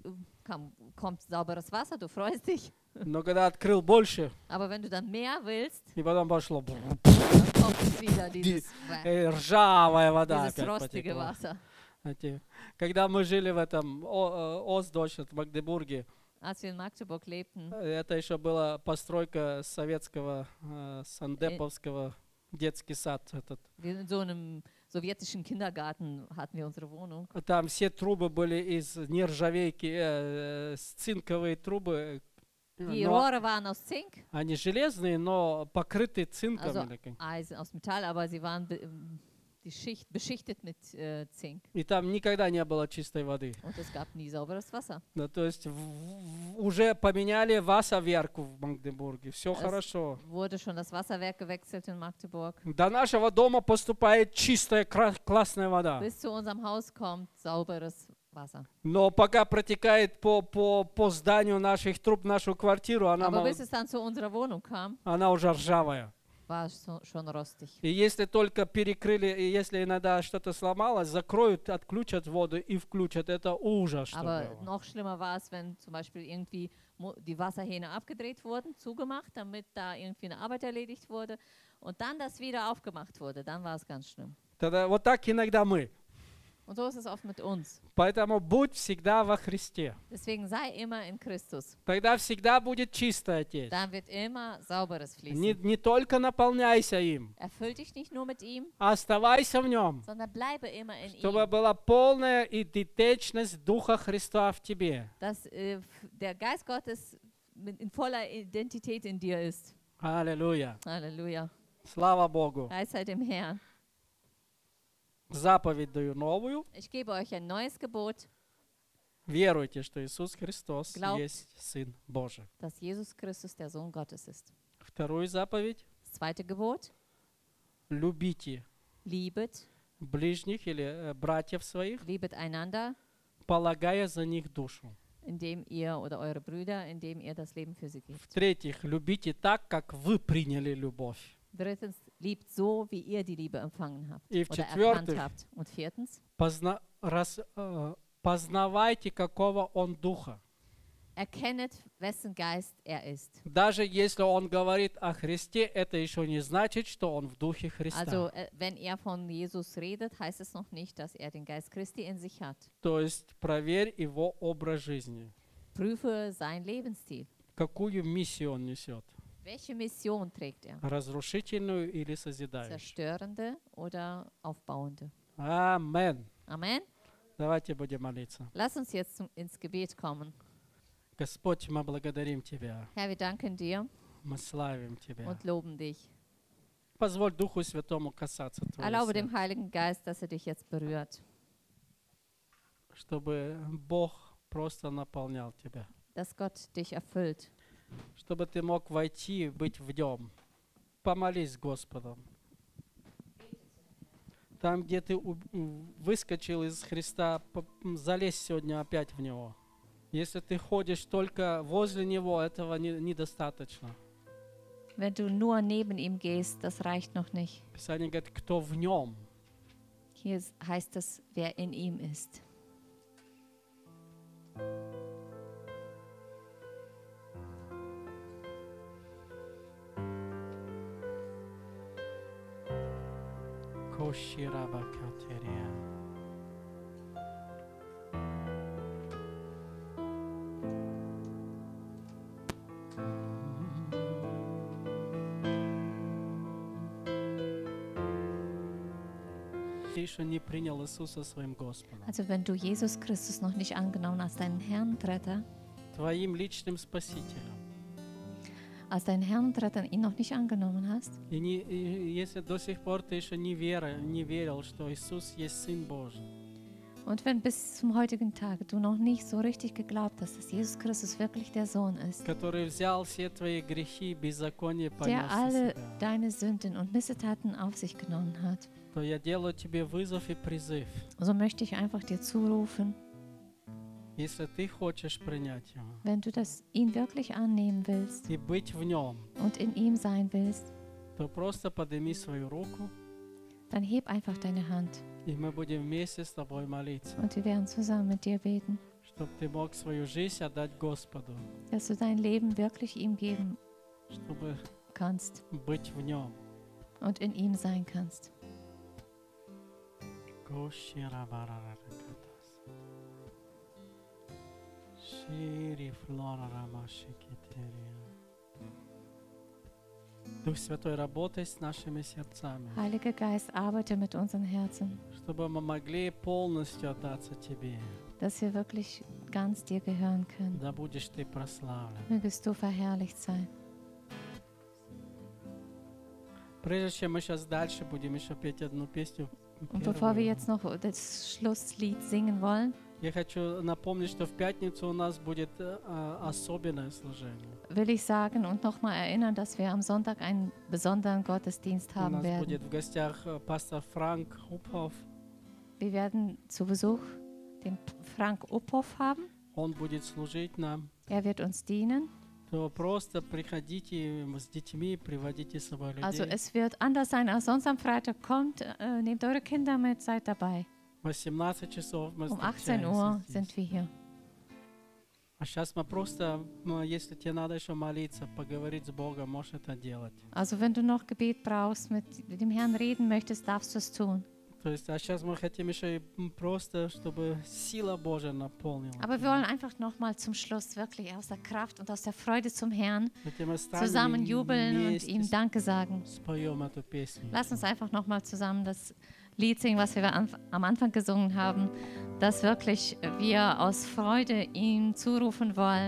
kommt sauberes Wasser, du freust dich. Но когда открыл больше, Aber wenn du dann mehr willst, и потом пошло dann kommt wieder dieses ржавая вода dieses опять rostige потекла. Wasser. Знаете, когда мы жили в этом Остдойче, в Магдебурге, Als wir in Magdeburg lebten, это еще была постройка советского, Сандеповского, детский сад этот. wir in so einem sowjetischen Kindergarten hatten wir unsere Wohnung. Там все трубы были из нержавейки, цинковые трубы. Die Но Rohre waren aus Zink, они железные, но покрыты цинком. also или как. Eisen aus Metall, aber sie waren die Schicht beschichtet mit Zink. И там никогда не было чистой воды. Und es gab nie sauberes Wasser. Да, то есть уже поменяли Васаверку в Магдебурге. Все Es хорошо. wurde schon das Wasserwerk gewechselt in Magdeburg. До нашего дома поступает чистая, классная вода. Bis zu unserem Haus kommt sauberes Wasser. Но пока протекает по зданию наших труб, нашу квартиру, Aber bis es dann zu unserer Wohnung kam, она уже ржавая. war es schon rostig. И если только перекрыли, и если иногда что-то сломалось, закроют, отключат воду и включат. Это ужас. Что Aber было. noch schlimmer war es, wenn zum Beispiel irgendwie die Wasserhähne abgedreht wurden, zugemacht, damit da irgendwie eine Arbeit erledigt wurde und dann das wieder aufgemacht wurde. Dann war es ganz schlimm. Тогда вот так иногда мы. Und so ist es oft mit uns. Поэтому будь всегда во Христе. Deswegen sei immer in Christus. Тогда всегда будет чистая тесть. Dann wird immer sauberes fließen. Не только наполняйся им, Erfüll dich nicht nur mit ihm, а оставайся в нем, sondern bleibe immer in чтобы ihm. была полная идентичность Духа Христа в тебе. Dass der Geist Gottes in voller Identität in dir ist. Аллилуйя. Halleluja. Слава Богу. Preis sei dem Herrn. Заповедь даю новую. Ich gebe euch ein neues Gebot, Веруйте, что Иисус Христос Glaubt. есть Сын Божий. dass Jesus Christus der Sohn Gottes ist. Вторую заповедь. Das zweite Gebot, Любите liebet, ближних или братьев своих, liebet einander, полагая за них душу. indem ihr, oder eure Brüder, indem ihr das Leben für sie gebt. В-третьих, любите так, как вы приняли любовь. Drittens, liebt so, wie ihr die Liebe empfangen habt И oder erkannt в-четвертых, habt. Und viertens, познавайте, какого Он Духа. erkennet, wessen Geist er ist. Даже если Он говорит о Христе, это еще не значит, что Он в Духе Христа. Also, wenn er von Jesus redet, heißt es noch nicht, dass er den Geist Christi in sich hat. То есть проверь Его образ жизни. Prüfe seinen Lebensstil. Какую миссию Он несет? Welche Mission trägt er? Разрушительную или созидающую? Zerstörende oder aufbauende? Амен. Amen. Давайте будем молиться. Lass uns jetzt ins Gebet kommen. Господь, мы благодарим Тебя, Herr, wir danken dir мы славим Тебя. und loben dich. Позволь Духу Святому касаться Erlaube Твоего dem Heiligen Geist, dass er dich jetzt berührt, чтобы Бог просто наполнял Тебя, dass Gott dich erfüllt, чтобы Ты мог войти и быть в Нем. Помолись с Господом. Там, где ты выскочил из Христа, залезь сегодня опять в Него. Если ты ходишь только возле Него, этого недостаточно. Wenn du nur neben ihm gehst, das reicht noch nicht. Писание говорит, кто в нем. Hier heißt es, wer in ihm ist. Koshirabakateria. Ты еще не принял Иисуса своим Господом, Also wenn du Jesus Christus noch nicht angenommen als deinen Herrn und Retter, твоим личным Спасителем. als deinen Herrn und Retter ihn noch nicht angenommen hast, И если до сих пор ты еще не верил, что Иисус есть Сын Божий, und wenn bis zum heutigen Tag du noch nicht so richtig geglaubt hast, dass Jesus Christus wirklich der Sohn ist, который взял все твои грехи и беззакония, понес der на alle себя, deine Sünden und Missetaten auf sich genommen hat, то я делаю тебе вызов и призыв. so möchte ich einfach dir zurufen, Если ты хочешь принять Его wenn du ihn wirklich annehmen willst и быть в Нем, und in ihm sein willst, то просто подними свою руку, dann heb einfach deine Hand и мы будем вместе с тобой молиться, und wir werden zusammen mit dir beten, чтобы ты мог свою жизнь отдать Господу, dass du dein Leben wirklich ihm geben чтобы kannst быть в Нем. und in ihm sein kannst. Дух Святой, работай с нашими сердцами, Heiliger Geist, arbeite mit unseren Herzen, чтобы мы могли полностью отдаться Тебе. dass wir wirklich ganz dir gehören können. Да будешь Ты прославлен. Mögest du verherrlicht sein. Прежде чем мы сейчас дальше будем еще петь одну песню, Und bevor wir первую, jetzt noch das Schlusslied singen wollen, я хочу напомнить, что в пятницу у нас будет особенное служение. will ich sagen und nochmal erinnern, dass wir am Sonntag einen besonderen Gottesdienst У haben нас werden. будет в гостях пастор Франк Хупов. Wir werden zu Besuch den Frank Uphoff haben. Он будет служить нам. Er wird uns dienen. То просто приходите с детьми, приводите с собой людей. Also es wird anders sein als sonst am Freitag. Kommt, nehmt eure Kinder mit, seid dabei. 18 часов мы Um 18 встречаемся Uhr здесь. sind wir hier. А сейчас мы просто, если тебе надо еще молиться, поговорить с Богом, можешь это делать. Also wenn du noch Gebet brauchst, mit dem Herrn reden möchtest, darfst du es tun. То есть, а сейчас мы хотим еще и просто, чтобы сила Божья наполнила. Aber wir wollen einfach nochmal zum Schluss wirklich aus der Kraft und aus der Freude zum Herrn Давайте мы zusammen станем jubeln und вместе, ihm Danke sagen. споем эту песню. Lass uns einfach nochmal zusammen das Lied singen, was wir am Anfang gesungen haben, dass wirklich wir aus Freude ihm zurufen wollen.